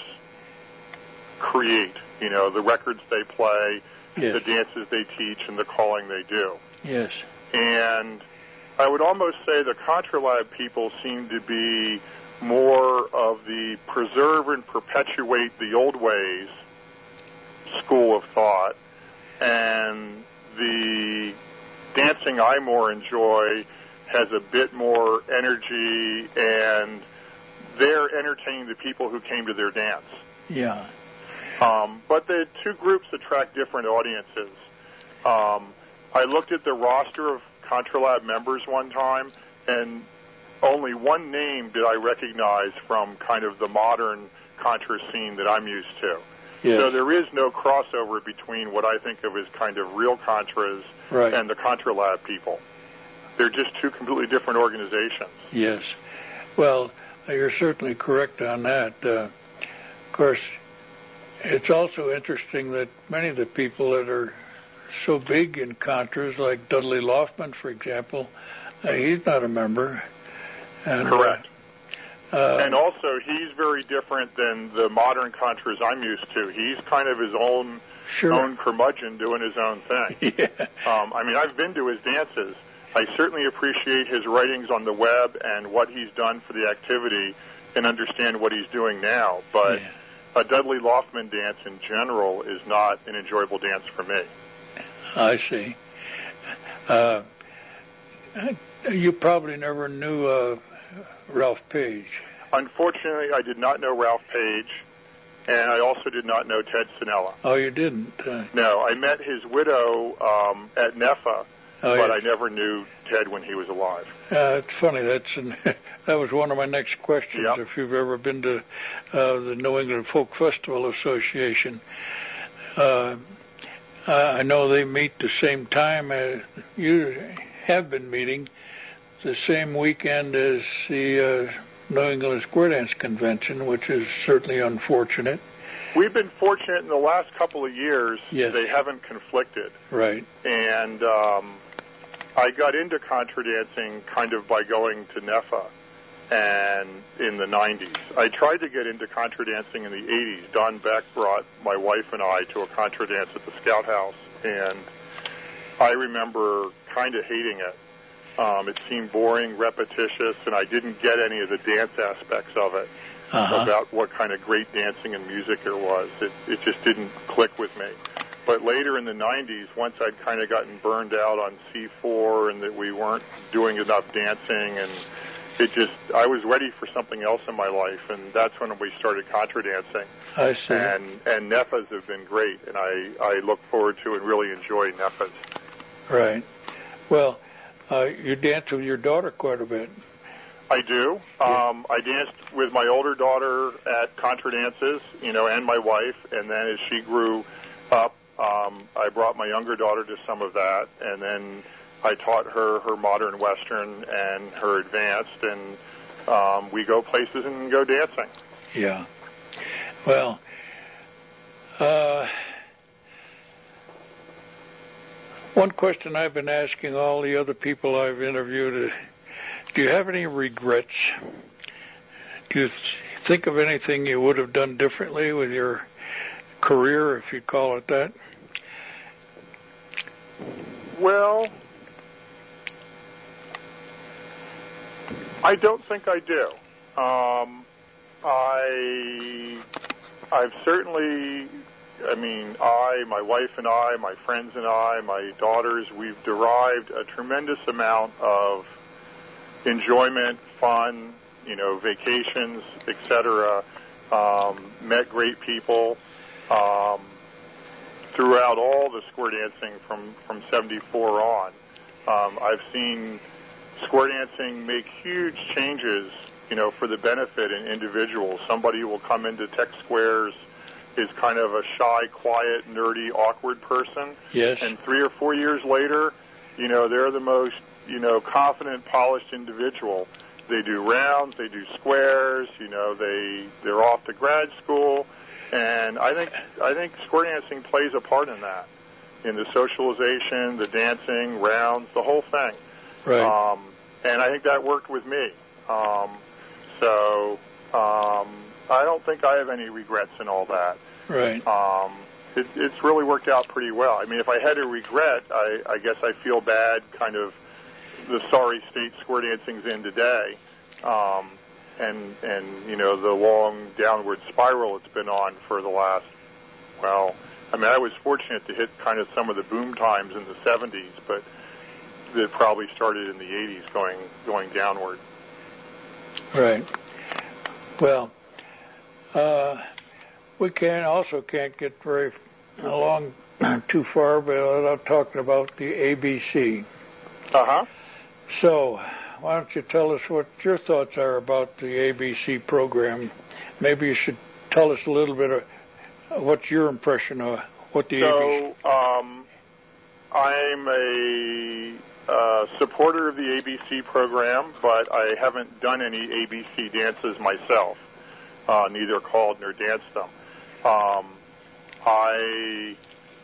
create. You know, the records they play, yes, the dances they teach, and the calling they do. yes, And I would almost say the Contra Lab people seem to be more of the preserve and perpetuate the old ways school of thought, and the dancing I more enjoy has a bit more energy, and they're entertaining the people who came to their dance. yeah, Um, but the two groups attract different audiences. Um, I looked at the roster of Contra Lab members one time, and only one name did I recognize from kind of the modern Contra scene that I'm used to. yes, So there is no crossover between what I think of as kind of real Contras right, and the Contra Lab people. They're just two completely different organizations. yes. Well, you're certainly correct on that. Uh, of course, it's also interesting that many of the people that are so big in Contras, like Dudley Loftman, for example, uh, he's not a member. And, Correct. Uh, And also, he's very different than the modern Contras I'm used to. He's kind of his own sure. own curmudgeon doing his own thing. Yeah. Um, I mean, I've been to his dances. I certainly appreciate his writings on the web and what he's done for the activity and understand what he's doing now. But Yeah. a Dudley Loftman dance in general is not an enjoyable dance for me. I see. Uh, you probably never knew uh, Ralph Page. Unfortunately, I did not know Ralph Page, and I also did not know Ted Sinella. Oh, you didn't? Uh, No, I met his widow um, at NEFA, oh, but yeah. I never knew Ted when he was alive. Uh, it's funny. That's an, that was one of my next questions. Yep. If you've ever been to uh, the New England Folk Festival Association, uh, I know they meet the same time. As you have been meeting the same weekend as the uh, New England Square Dance Convention, which is certainly unfortunate. We've been fortunate in the last couple of years. Yes. They haven't conflicted. Right. And um, I got into contra dancing kind of by going to NEFA and in the nineties. I tried to get into contra dancing in the eighties. Don Beck brought my wife and I to a contra dance at the Scout House, and I remember kind of hating it. Um, it seemed boring, repetitious, and I didn't get any of the dance aspects of it, Uh-huh. about what kind of great dancing and music there was. It, it just didn't click with me. But later in the nineties, once I'd kind of gotten burned out on C four and that we weren't doing enough dancing, and it just, I was ready for something else in my life, and that's when we started contra dancing. I see. And and NEFAs have been great, and I, I look forward to and really enjoy NEFAs. Right. Well, uh, you dance with your daughter quite a bit. I do. Yeah. Um, I danced with my older daughter at contra dances, you know, and my wife, and then as she grew up, um, I brought my younger daughter to some of that, and then I taught her her modern Western and her advanced, and um, we go places and go dancing. Yeah. Well, uh, one question I've been asking all the other people I've interviewed is, do you have any regrets? Do you th- think of anything you would have done differently with your career, if you call it that? Well, I don't think I do. Um, I, I've certainly, I mean, I, my wife and I, my friends and I, my daughters, we've derived a tremendous amount of enjoyment, fun, you know, vacations, et cetera. Um, met great people um, throughout all the square dancing from, from seventy-four on. Um, I've seen square dancing make huge changes, you know, for the benefit in individuals. Somebody who will come into Tech Squares is kind of a shy, quiet, nerdy, awkward person. Yes. And three or four years later, you know, they're the most, you know, confident, polished individual. They do rounds, they do squares, you know, they, they're off to grad school. And I think, I think square dancing plays a part in that, in the socialization, the dancing, rounds, the whole thing. Right. Um, and I think that worked with me. Um, so um, I don't think I have any regrets in all that. Right. Um, it, it's really worked out pretty well. I mean, if I had a regret, I, I guess I feel bad kind of the sorry state square dancing's in today. Um, and, and, you know, the long downward spiral it's been on for the last, well, I mean, I was fortunate to hit kind of some of the boom times in the seventies, but it probably started in the eighties going, going downward. Right. Well, uh, we can also can't get very along too far without talking about the A B C. Uh-huh. So, why don't you tell us what your thoughts are about the A B C program? Maybe you should tell us a little bit of what's your impression of what the so, A B C... So, um, I'm a uh, supporter of the A B C program, but I haven't done any A B C dances myself, uh, neither called nor danced them. Um, I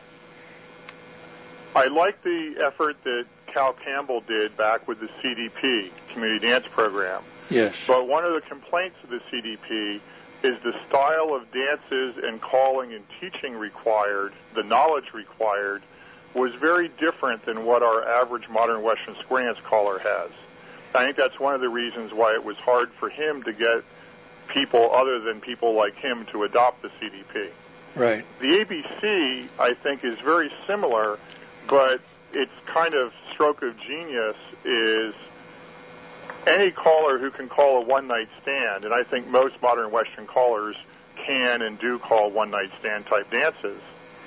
I like the effort that Cal Campbell did back with the C D P, Community Dance Program. Yes. But one of the complaints of the C D P is the style of dances and calling and teaching required, the knowledge required, was very different than what our average modern Western square dance caller has. I think that's one of the reasons why it was hard for him to get people other than people like him to adopt the C D P. Right. The A B C, I think, is very similar, but its kind of stroke of genius is any caller who can call a one-night stand, and I think most modern Western callers can and do call one-night stand type dances,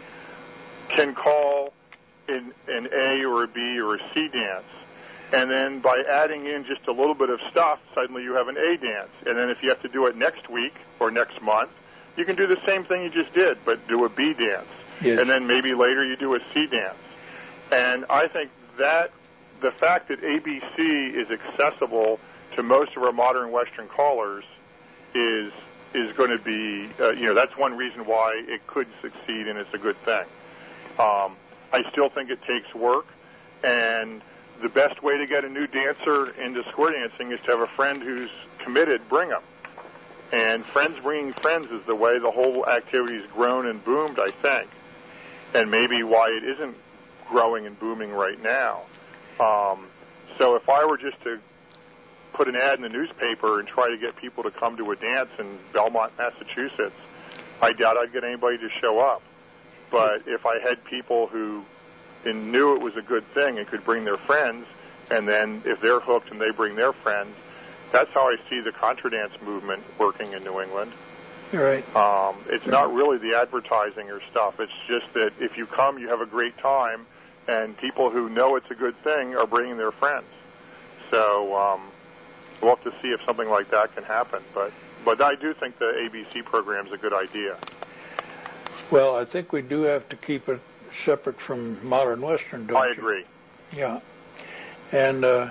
can call in an A or a B or a C dance. And then by adding in just a little bit of stuff, suddenly you have an A dance. And then if you have to do it next week or next month, you can do the same thing you just did, but do a B dance. Yes. And then maybe later you do a C dance. And I think that the fact that A B C is accessible to most of our modern Western callers is is going to be, uh, you know, that's one reason why it could succeed, and it's a good thing. Um, I still think it takes work, and the best way to get a new dancer into square dancing is to have a friend who's committed, bring them. And friends bringing friends is the way the whole activity's grown and boomed, I think, and maybe why it isn't growing and booming right now. Um, so if I were just to put an ad in the newspaper and try to get people to come to a dance in Belmont, Massachusetts, I doubt I'd get anybody to show up. But if I had people who and knew it was a good thing and could bring their friends, and then if they're hooked and they bring their friends, that's how I see the contra dance movement working in New England. You're right. Um, it's not really the advertising or stuff. It's just that if you come, you have a great time, and people who know it's a good thing are bringing their friends. So um, we'll have to see if something like that can happen. But, but I do think the A B C program is a good idea. Well, I think we do have to keep it separate from modern Western, don't I you? agree. Yeah. And uh,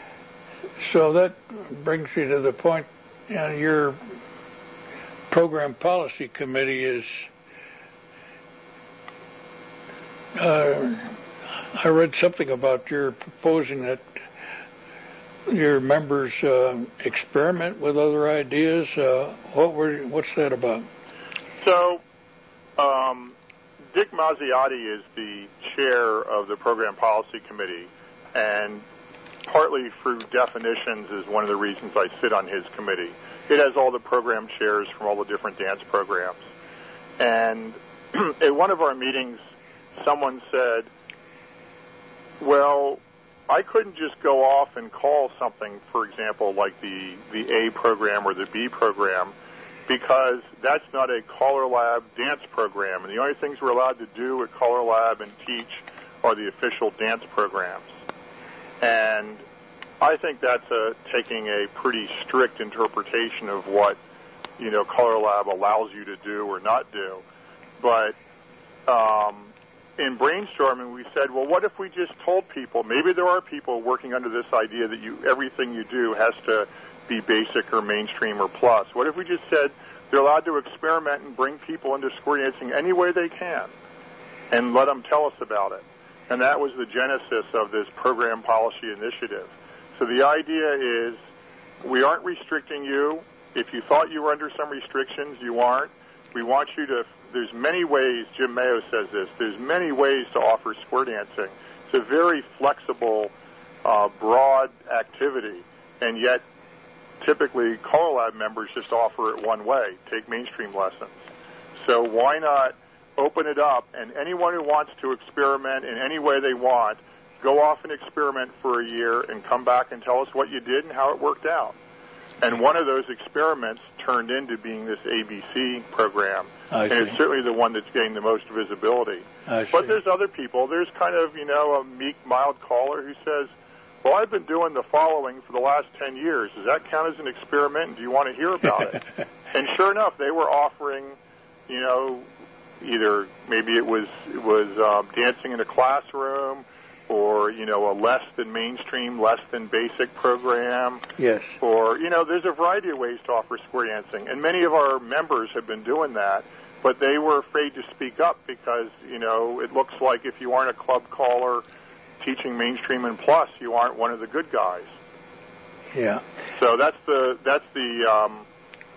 so that brings you to the point, you know, your program policy committee is, uh, I read something about your proposing that your members uh, experiment with other ideas. Uh, what were, what's that about? So, um, Dick Mazziotti is the chair of the Program Policy Committee, and partly through definitions is one of the reasons I sit on his committee. It has all the program chairs from all the different dance programs. And at one of our meetings, someone said, well, I couldn't just go off and call something, for example, like the, the A program or the B program, because that's not a Color Lab dance program. And the only things we're allowed to do at Color Lab and teach are the official dance programs. And I think that's a, taking a pretty strict interpretation of what, you know, Color Lab allows you to do or not do. But um, in brainstorming, we said, well, what if we just told people, maybe there are people working under this idea that you everything you do has to be basic or mainstream or plus. What if we just said they're allowed to experiment and bring people into square dancing any way they can and let them tell us about it? And that was the genesis of this program policy initiative. So the idea is we aren't restricting you. If you thought you were under some restrictions, you aren't. We want you to, there's many ways, Jim Mayo says this, there's many ways to offer square dancing. It's a very flexible, uh, broad activity, and yet typically Color Lab members just offer it one way, take mainstream lessons. So why not open it up, and anyone who wants to experiment in any way they want, go off and experiment for a year and come back and tell us what you did and how it worked out. And one of those experiments turned into being this A B C program, I and see. it's certainly the one that's getting the most visibility. I see. But there's other people. There's kind of, you know, a meek, mild caller who says, well, I've been doing the following for the last ten years. Does that count as an experiment, and do you want to hear about it? And sure enough, they were offering, you know, either maybe it was it was um, dancing in a classroom, or, you know, a less than mainstream, less than basic program. Yes. Or, you know, there's a variety of ways to offer square dancing. And many of our members have been doing that, but they were afraid to speak up because, you know, it looks like if you aren't a club caller teaching mainstream and plus, you aren't one of the good guys. Yeah. So that's the, that's the, um,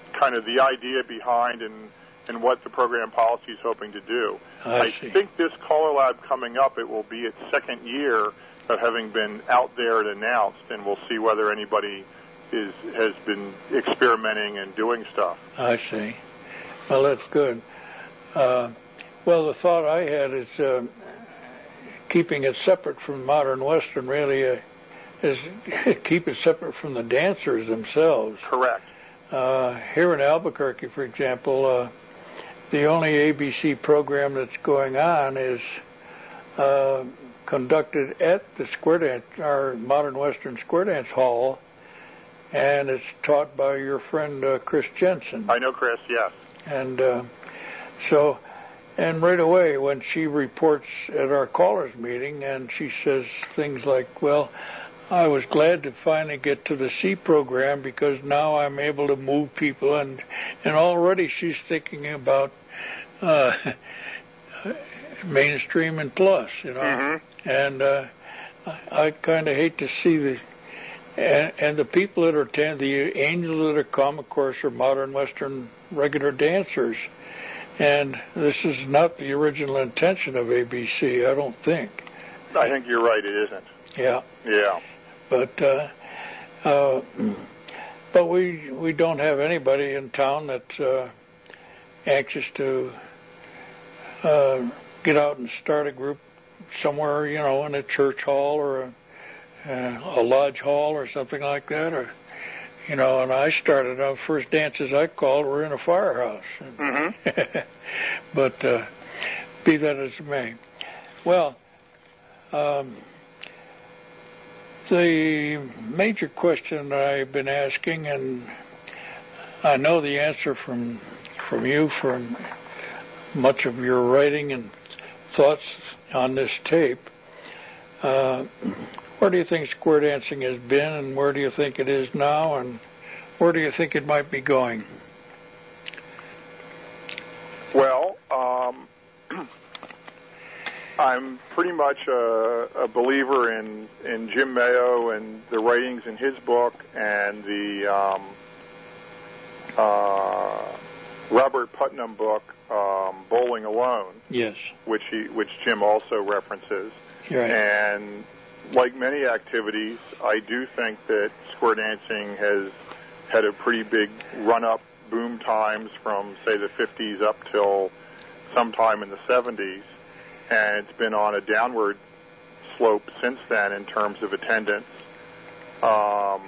kind of the idea behind and, and what the program policy is hoping to do. I, I think this Caller Lab coming up, it will be its second year of having been out there and announced, and we'll see whether anybody is has been experimenting and doing stuff. I see. Well, that's good. Uh, well, the thought I had is uh, keeping it separate from Modern Western really uh, is keep it separate from the dancers themselves. Correct. Uh, here in Albuquerque, for example, uh, the only A B C program that's going on is uh, conducted at the Square Dance, our Modern Western Square Dance Hall, and it's taught by your friend uh, Chris Jensen. I know Chris, yes. And uh, so, and right away when she reports at our callers meeting, and she says things like, well, I was glad to finally get to the C program because now I'm able to move people, and and already she's thinking about uh, mainstream and plus, you know. Mm-hmm. And uh, I, I kind of hate to see the and, and the people that attend, the angels that are come, of course, are Modern Western regular dancers, and this is not the original intention of A B C, I don't think. I think you're right. It isn't. Yeah. Yeah. But uh, uh, but we we don't have anybody in town that's uh, anxious to uh, get out and start a group somewhere, you know, in a church hall or a, uh, a lodge hall or something like that, or you know. And I started our first dances I called were in a firehouse. Mm-hmm. But uh, be that as it may, well. Um, The major question I've been asking, and I know the answer from from you from much of your writing and thoughts on this tape, uh, where do you think square dancing has been, and where do you think it is now, and where do you think it might be going? Well, um, I'm pretty much a, a believer in, in Jim Mayo and the writings in his book and the um, uh, Robert Putnam book, um, Bowling Alone. Yes. Which he, which Jim also references. Right. And like many activities, I do think that square dancing has had a pretty big run-up boom times from, say, the fifties up till sometime in the seventies. And it's been on a downward slope since then in terms of attendance. Um,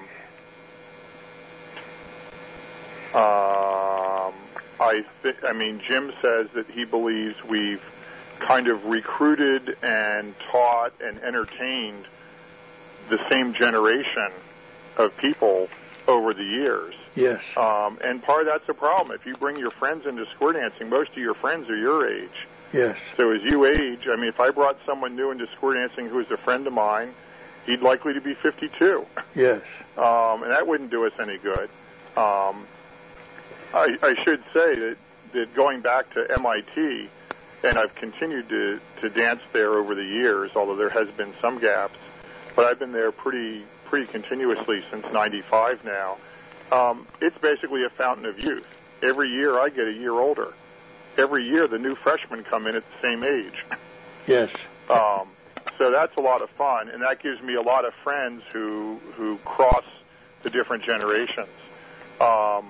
um, I th- I mean, Jim says that he believes we've kind of recruited and taught and entertained the same generation of people over the years. Yes. Um, and part of that's a problem. If you bring your friends into square dancing, most of your friends are your age. Yes. So as you age, I mean, if I brought someone new into square dancing who was a friend of mine, he'd likely to be fifty-two. Yes. Um, and that wouldn't do us any good. Um, I, I should say that, that going back to M I T, and I've continued to, to dance there over the years, although there has been some gaps, but I've been there pretty pretty continuously since ninety-five now. Um, it's basically a fountain of youth. Every year I get a year older. Every year the new freshmen come in at the same age. Yes. Um, so that's a lot of fun, and that gives me a lot of friends who who cross the different generations. Um,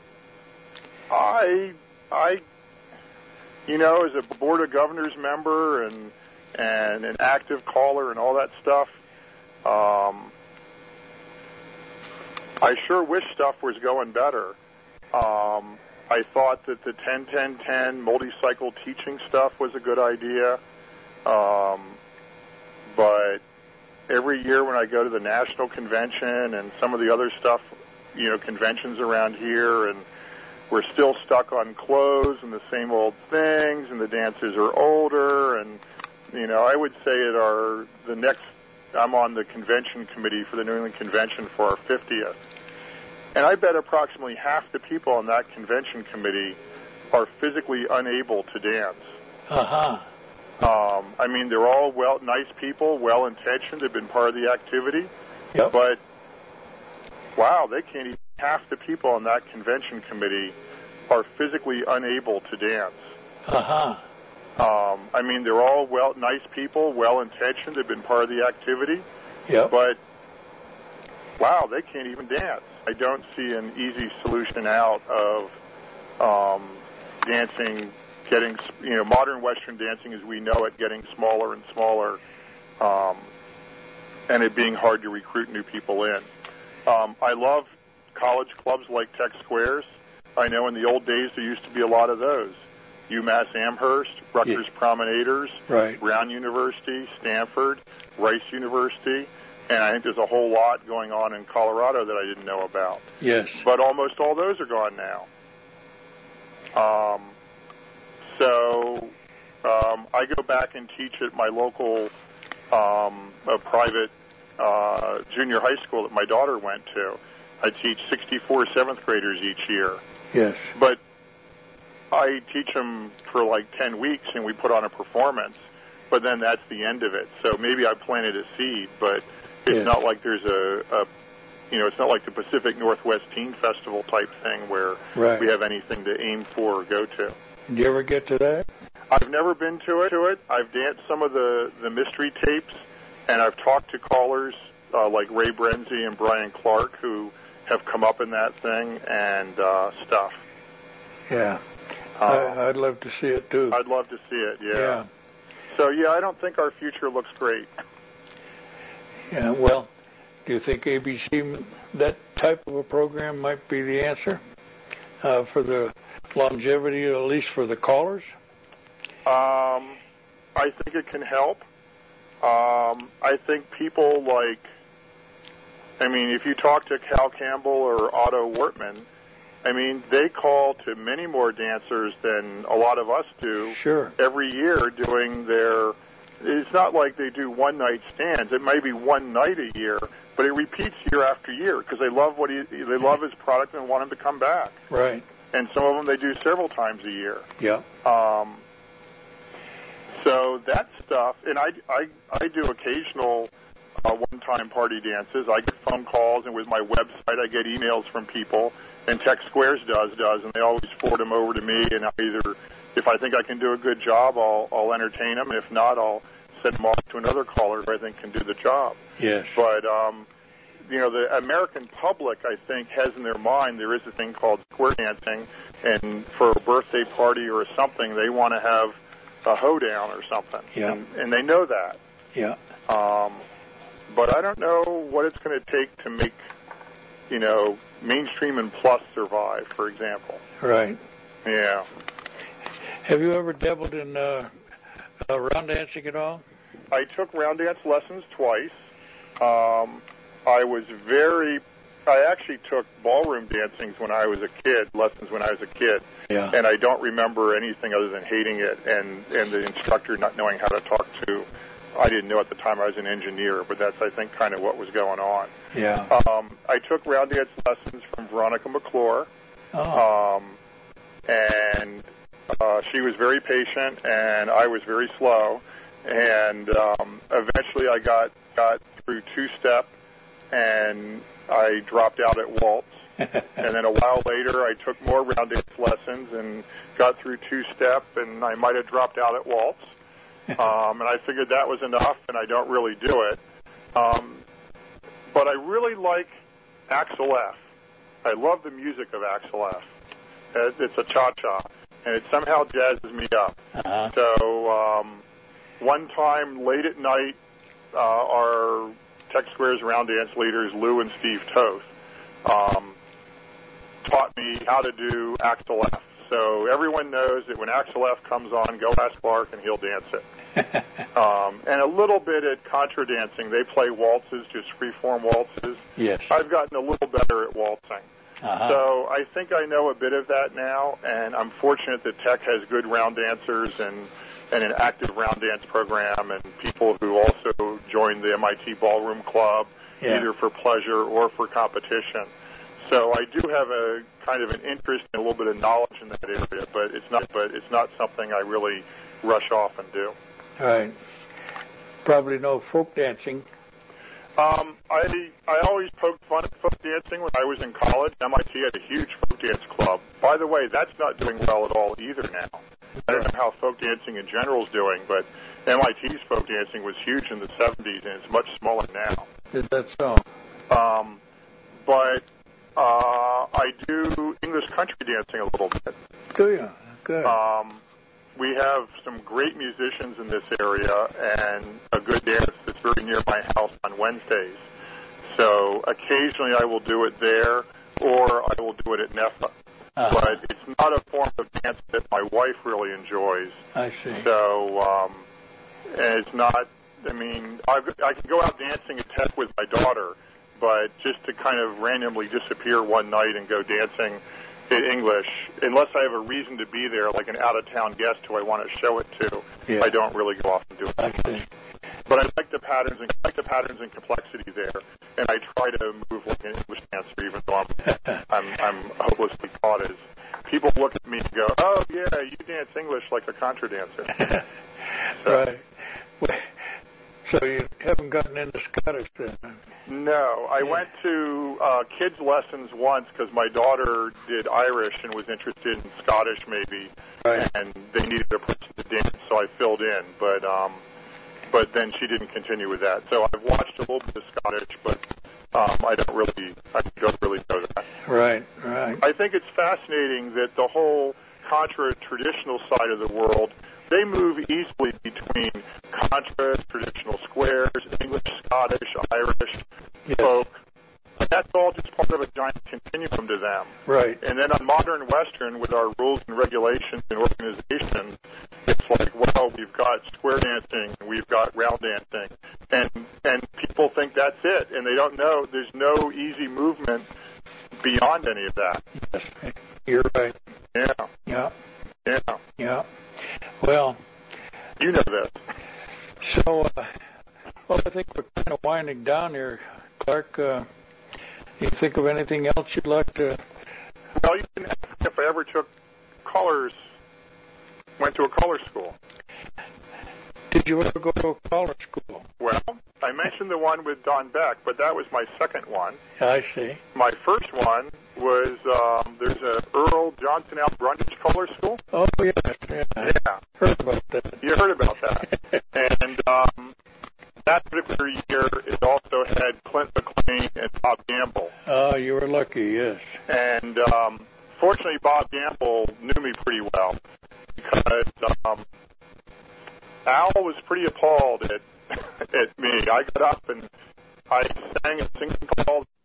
I I you know, as a board of governors member and and an active caller and all that stuff, um, I sure wish stuff was going better. Um, I thought that the ten ten ten multi-cycle teaching stuff was a good idea. Um, but every year when I go to the national convention and some of the other stuff, you know, conventions around here, and we're still stuck on clothes and the same old things, and the dancers are older, and, you know, I would say at our, the next, I'm on the convention committee for the New England Convention for our fiftieth. And I bet approximately half the people on that convention committee are physically unable to dance. Uh-huh. Um, I mean, they're all well, nice people, well-intentioned, have been part of the activity. Yep. But, wow, they can't even half the people on that convention committee are physically unable to dance. Uh-huh. Um, I mean, they're all well, nice people, well-intentioned. They've been part of the activity. Yep. But, wow, they can't even dance. I don't see an easy solution out of um, dancing, getting, you know, modern Western dancing as we know it, getting smaller and smaller, um, and it being hard to recruit new people in. Um, I love college clubs like Tech Squares. I know in the old days there used to be a lot of those. UMass Amherst, Rutgers Yeah. Promenaders, Right. Brown University, Stanford, Rice University, and I think there's a whole lot going on in Colorado that I didn't know about. Yes. But almost all those are gone now. Um, so um, I go back and teach at my local um, a private uh, junior high school that my daughter went to. I teach sixty-four seventh graders each year. Yes. But I teach them for like ten weeks, and we put on a performance, but then that's the end of it. So maybe I planted a seed, but it's Yes. not like there's a, a, you know, it's not like the Pacific Northwest Teen Festival type thing where Right. we have anything to aim for or go to. Did you ever get to that? I've never been to it. To it. I've danced some of the, the mystery tapes, and I've talked to callers uh, like Ray Brenzy and Brian Clark who have come up in that thing and uh, stuff. Yeah. Um, I, I'd love to see it, too. I'd love to see it, yeah. Yeah. So, yeah, I don't think our future looks great. Yeah, well, do you think A B C, that type of a program might be the answer uh, for the longevity, at least for the callers? Um, I think it can help. Um, I think people like, I mean, if you talk to Cal Campbell or Otto Wortman, I mean, they call to many more dancers than a lot of us do. Sure. Every year doing their, it's not like they do one-night stands. It may be one night a year, but it repeats year after year because they love what he, they love his product and want him to come back. Right. And some of them they do several times a year. Yeah. Um, so that stuff, and I, I, I do occasional uh, one-time party dances. I get phone calls, and with my website I get emails from people, and Tech Squares does, does, and they always forward them over to me, and I'll either, if I think I can do a good job, I'll, I'll entertain them. If not, I'll send them off to another caller who I think can do the job. Yes. But, um, you know, the American public, I think, has in their mind there is a thing called square dancing, and for a birthday party or something, they want to have a hoedown or something. Yeah. And, and they know that. Yeah. Um, but I don't know what it's going to take to make, you know, Mainstream and Plus survive, for example. Right. Yeah. Have you ever dabbled in uh, uh, round dancing at all? I took round dance lessons twice. Um, I was very, I actually took ballroom dancings when I was a kid, lessons when I was a kid. Yeah. And I don't remember anything other than hating it and, and the instructor not knowing how to talk to. I didn't know at the time I was an engineer, but that's, I think, kind of what was going on. Yeah. Um, I took round dance lessons from Veronica McClure. Oh. Um, and uh, she was very patient, and I was very slow. And um, eventually I got, got through two-step, and I dropped out at waltz. And then a while later, I took more round dance lessons and got through two-step, and I might have dropped out at waltz. Um, and I figured that was enough, and I don't really do it. Um, but I really like Axel F. I love the music of Axel F. It's a cha-cha, and it somehow jazzes me up. Uh-huh. So um, one time late at night, uh, our Tech Squares round dance leaders, Lou and Steve Toth, um, taught me how to do Axel F. So everyone knows that when Axel F comes on, go ask Clark and he'll dance it. um, and a little bit at contra dancing. They play waltzes, just free-form waltzes. Yes. I've gotten a little better at waltzing. Uh-huh. So I think I know a bit of that now, and I'm fortunate that Tech has good round dancers and, and an active round dance program and people who also join the M I T Ballroom Club, Yeah. either for pleasure or for competition. So I do have a kind of an interest and a little bit of knowledge in that area, but it's not, but it's not something I really rush off and do. Right. Probably no folk dancing. Um, I I always poked fun at folk dancing when I was in college. M I T had a huge folk dance club. By the way, that's not doing well at all either now. I don't know how folk dancing in general is doing, but M I T's folk dancing was huge in the seventies, and it's much smaller now. Is that so? Um, but uh, I do English country dancing a little bit. Do you? Good. Um, we have some great musicians in this area and a good dance that's very near my house on Wednesdays. So occasionally I will do it there, or I will do it at NEFA. Uh-huh. But it's not a form of dance that my wife really enjoys. I see. So um, and it's not, I mean, I, I can go out dancing at Tech with my daughter, but just to kind of randomly disappear one night and go dancing in English, unless I have a reason to be there, like an out-of-town guest who I want to show it to, yeah. I don't really go off and do it. I see. But I like the patterns and I like the patterns and complexity there, and I try to move like an English dancer, even though I'm I'm, I'm hopelessly caught as people look at me and go, "Oh yeah, you dance English like a contra dancer." So, right. So you haven't gotten into Scottish then? No, I yeah. went to uh, kids' lessons once because my daughter did Irish and was interested in Scottish maybe, right. and they needed a person to dance, so I filled in. But um, but then she didn't continue with that. So I've watched a little bit of Scottish, but um, I don't really, I don't really know that. Right, right. I think it's fascinating that the whole contra traditional side of the world, they move easily between contra, traditional squares, English, Scottish, Irish, yes. folk. That's all just part of a giant continuum to them. Right. And then on modern Western, with our rules and regulations and organizations, it's like, well, we've got square dancing, we've got round dancing, and and people think that's it, and they don't know there's no easy movement beyond any of that. Yes, you're right. Yeah. Yeah. Yeah. Yeah. Well, you know this. So, uh, well, I think we're kind of winding down here, Clark. Uh, you think of anything else you'd like to? Well, you can ask if I ever took colors, went to a color school. Did you ever go to a color school? Well, I mentioned the one with Don Beck, but that was my second one. I see. My first one was, um, there's a Earl Johnson Al Brundage Color School. Oh, yes. Yeah. Yeah. Heard about that. You heard about that. and um, that particular year, it also had Clint McLean and Bob Gamble. Oh, you were lucky, yes. And um, fortunately, Bob Gamble knew me pretty well because um, Al was pretty appalled at at me. I got up and I sang a singing call